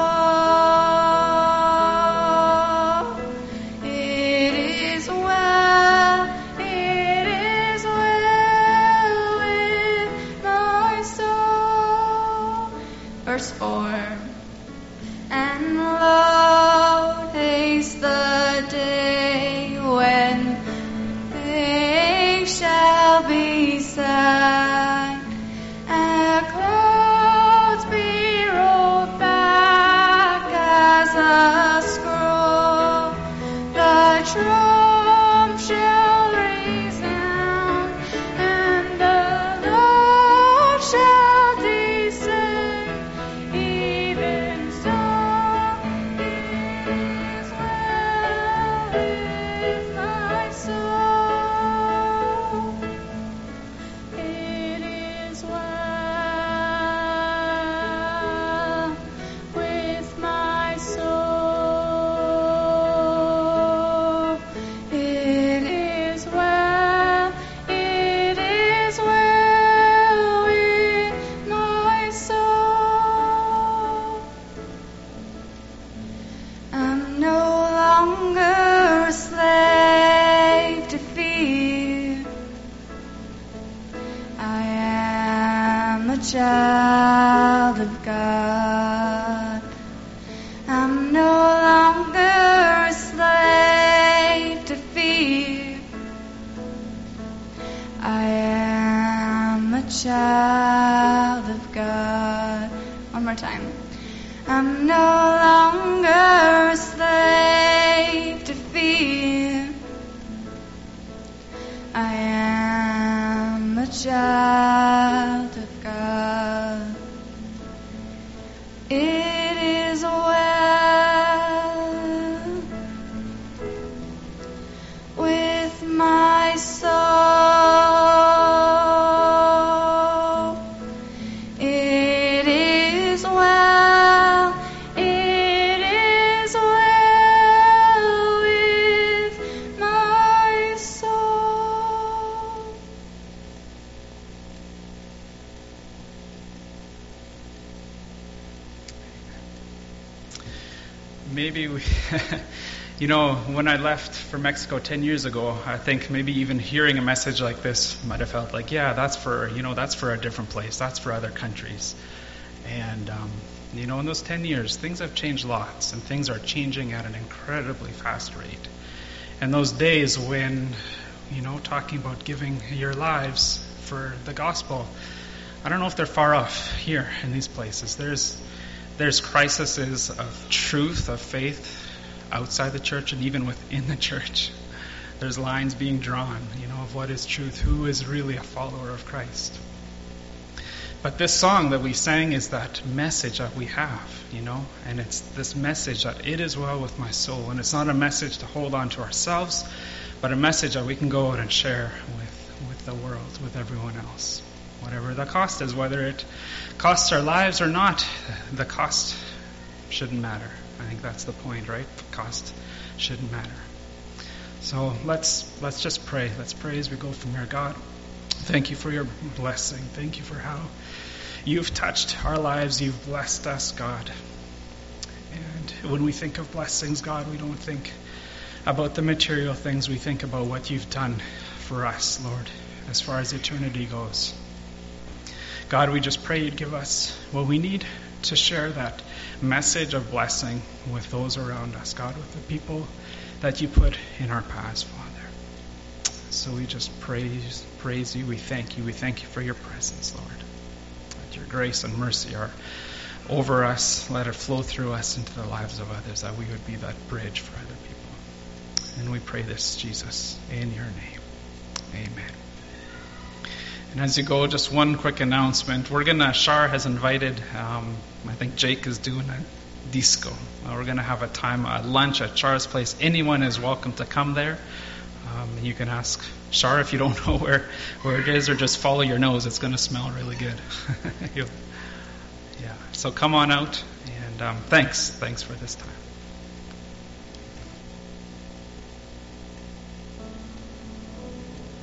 soul. It is well, it is well with my soul. Verse four. And lo, haste the day when things shall be signed, and clouds be rolled back as a scroll. The trump shall resound, and the Lord shall descend. Even so, it is well child of God. I'm no longer a slave to fear. I am a child of God. One more time. I'm no longer a slave to fear. I am a child of God. It is well with my soul. It is well. It is well with my soul. Maybe we, you know, when I left for Mexico ten years ago, I think maybe even hearing a message like this might have felt like, yeah, that's for, you know, that's for a different place. That's for other countries. And, um, you know, in those ten years, things have changed lots, and things are changing at an incredibly fast rate. And those days when, you know, talking about giving your lives for the gospel, I don't know if they're far off here in these places. There's There's crises of truth, of faith outside the church and even within the church. There's lines being drawn, you know, of what is truth, who is really a follower of Christ. But this song that we sang is that message that we have, you know, and it's this message that it is well with my soul. And it's not a message to hold on to ourselves, but a message that we can go out and share with, with the world, with everyone else. Whatever the cost is, whether it costs our lives or not, the cost shouldn't matter. I think that's the point, right? The cost shouldn't matter. So let's let's just pray. Let's pray as we go from here. God, thank you for your blessing. Thank you for how you've touched our lives. You've blessed us, God. And when we think of blessings, God, we don't think about the material things. We think about what you've done for us, Lord, as far as eternity goes. God, we just pray you'd give us what we need to share that message of blessing with those around us, God, with the people that you put in our paths, Father. So we just praise, praise you. We thank you. We thank you for your presence, Lord. That your grace and mercy are over us. Let it flow through us into the lives of others, that we would be that bridge for other people. And we pray this, Jesus, in your name. Amen. And as you go, just one quick announcement. We're going to, Shar has invited, um, I think Jake is doing a disco. Uh, we're going to have a time, a lunch at Char's place. Anyone is welcome to come there. Um, and you can ask Shar if you don't know where, where it is, or just follow your nose. It's going to smell really good. yeah. So come on out, and um, thanks. Thanks for this time.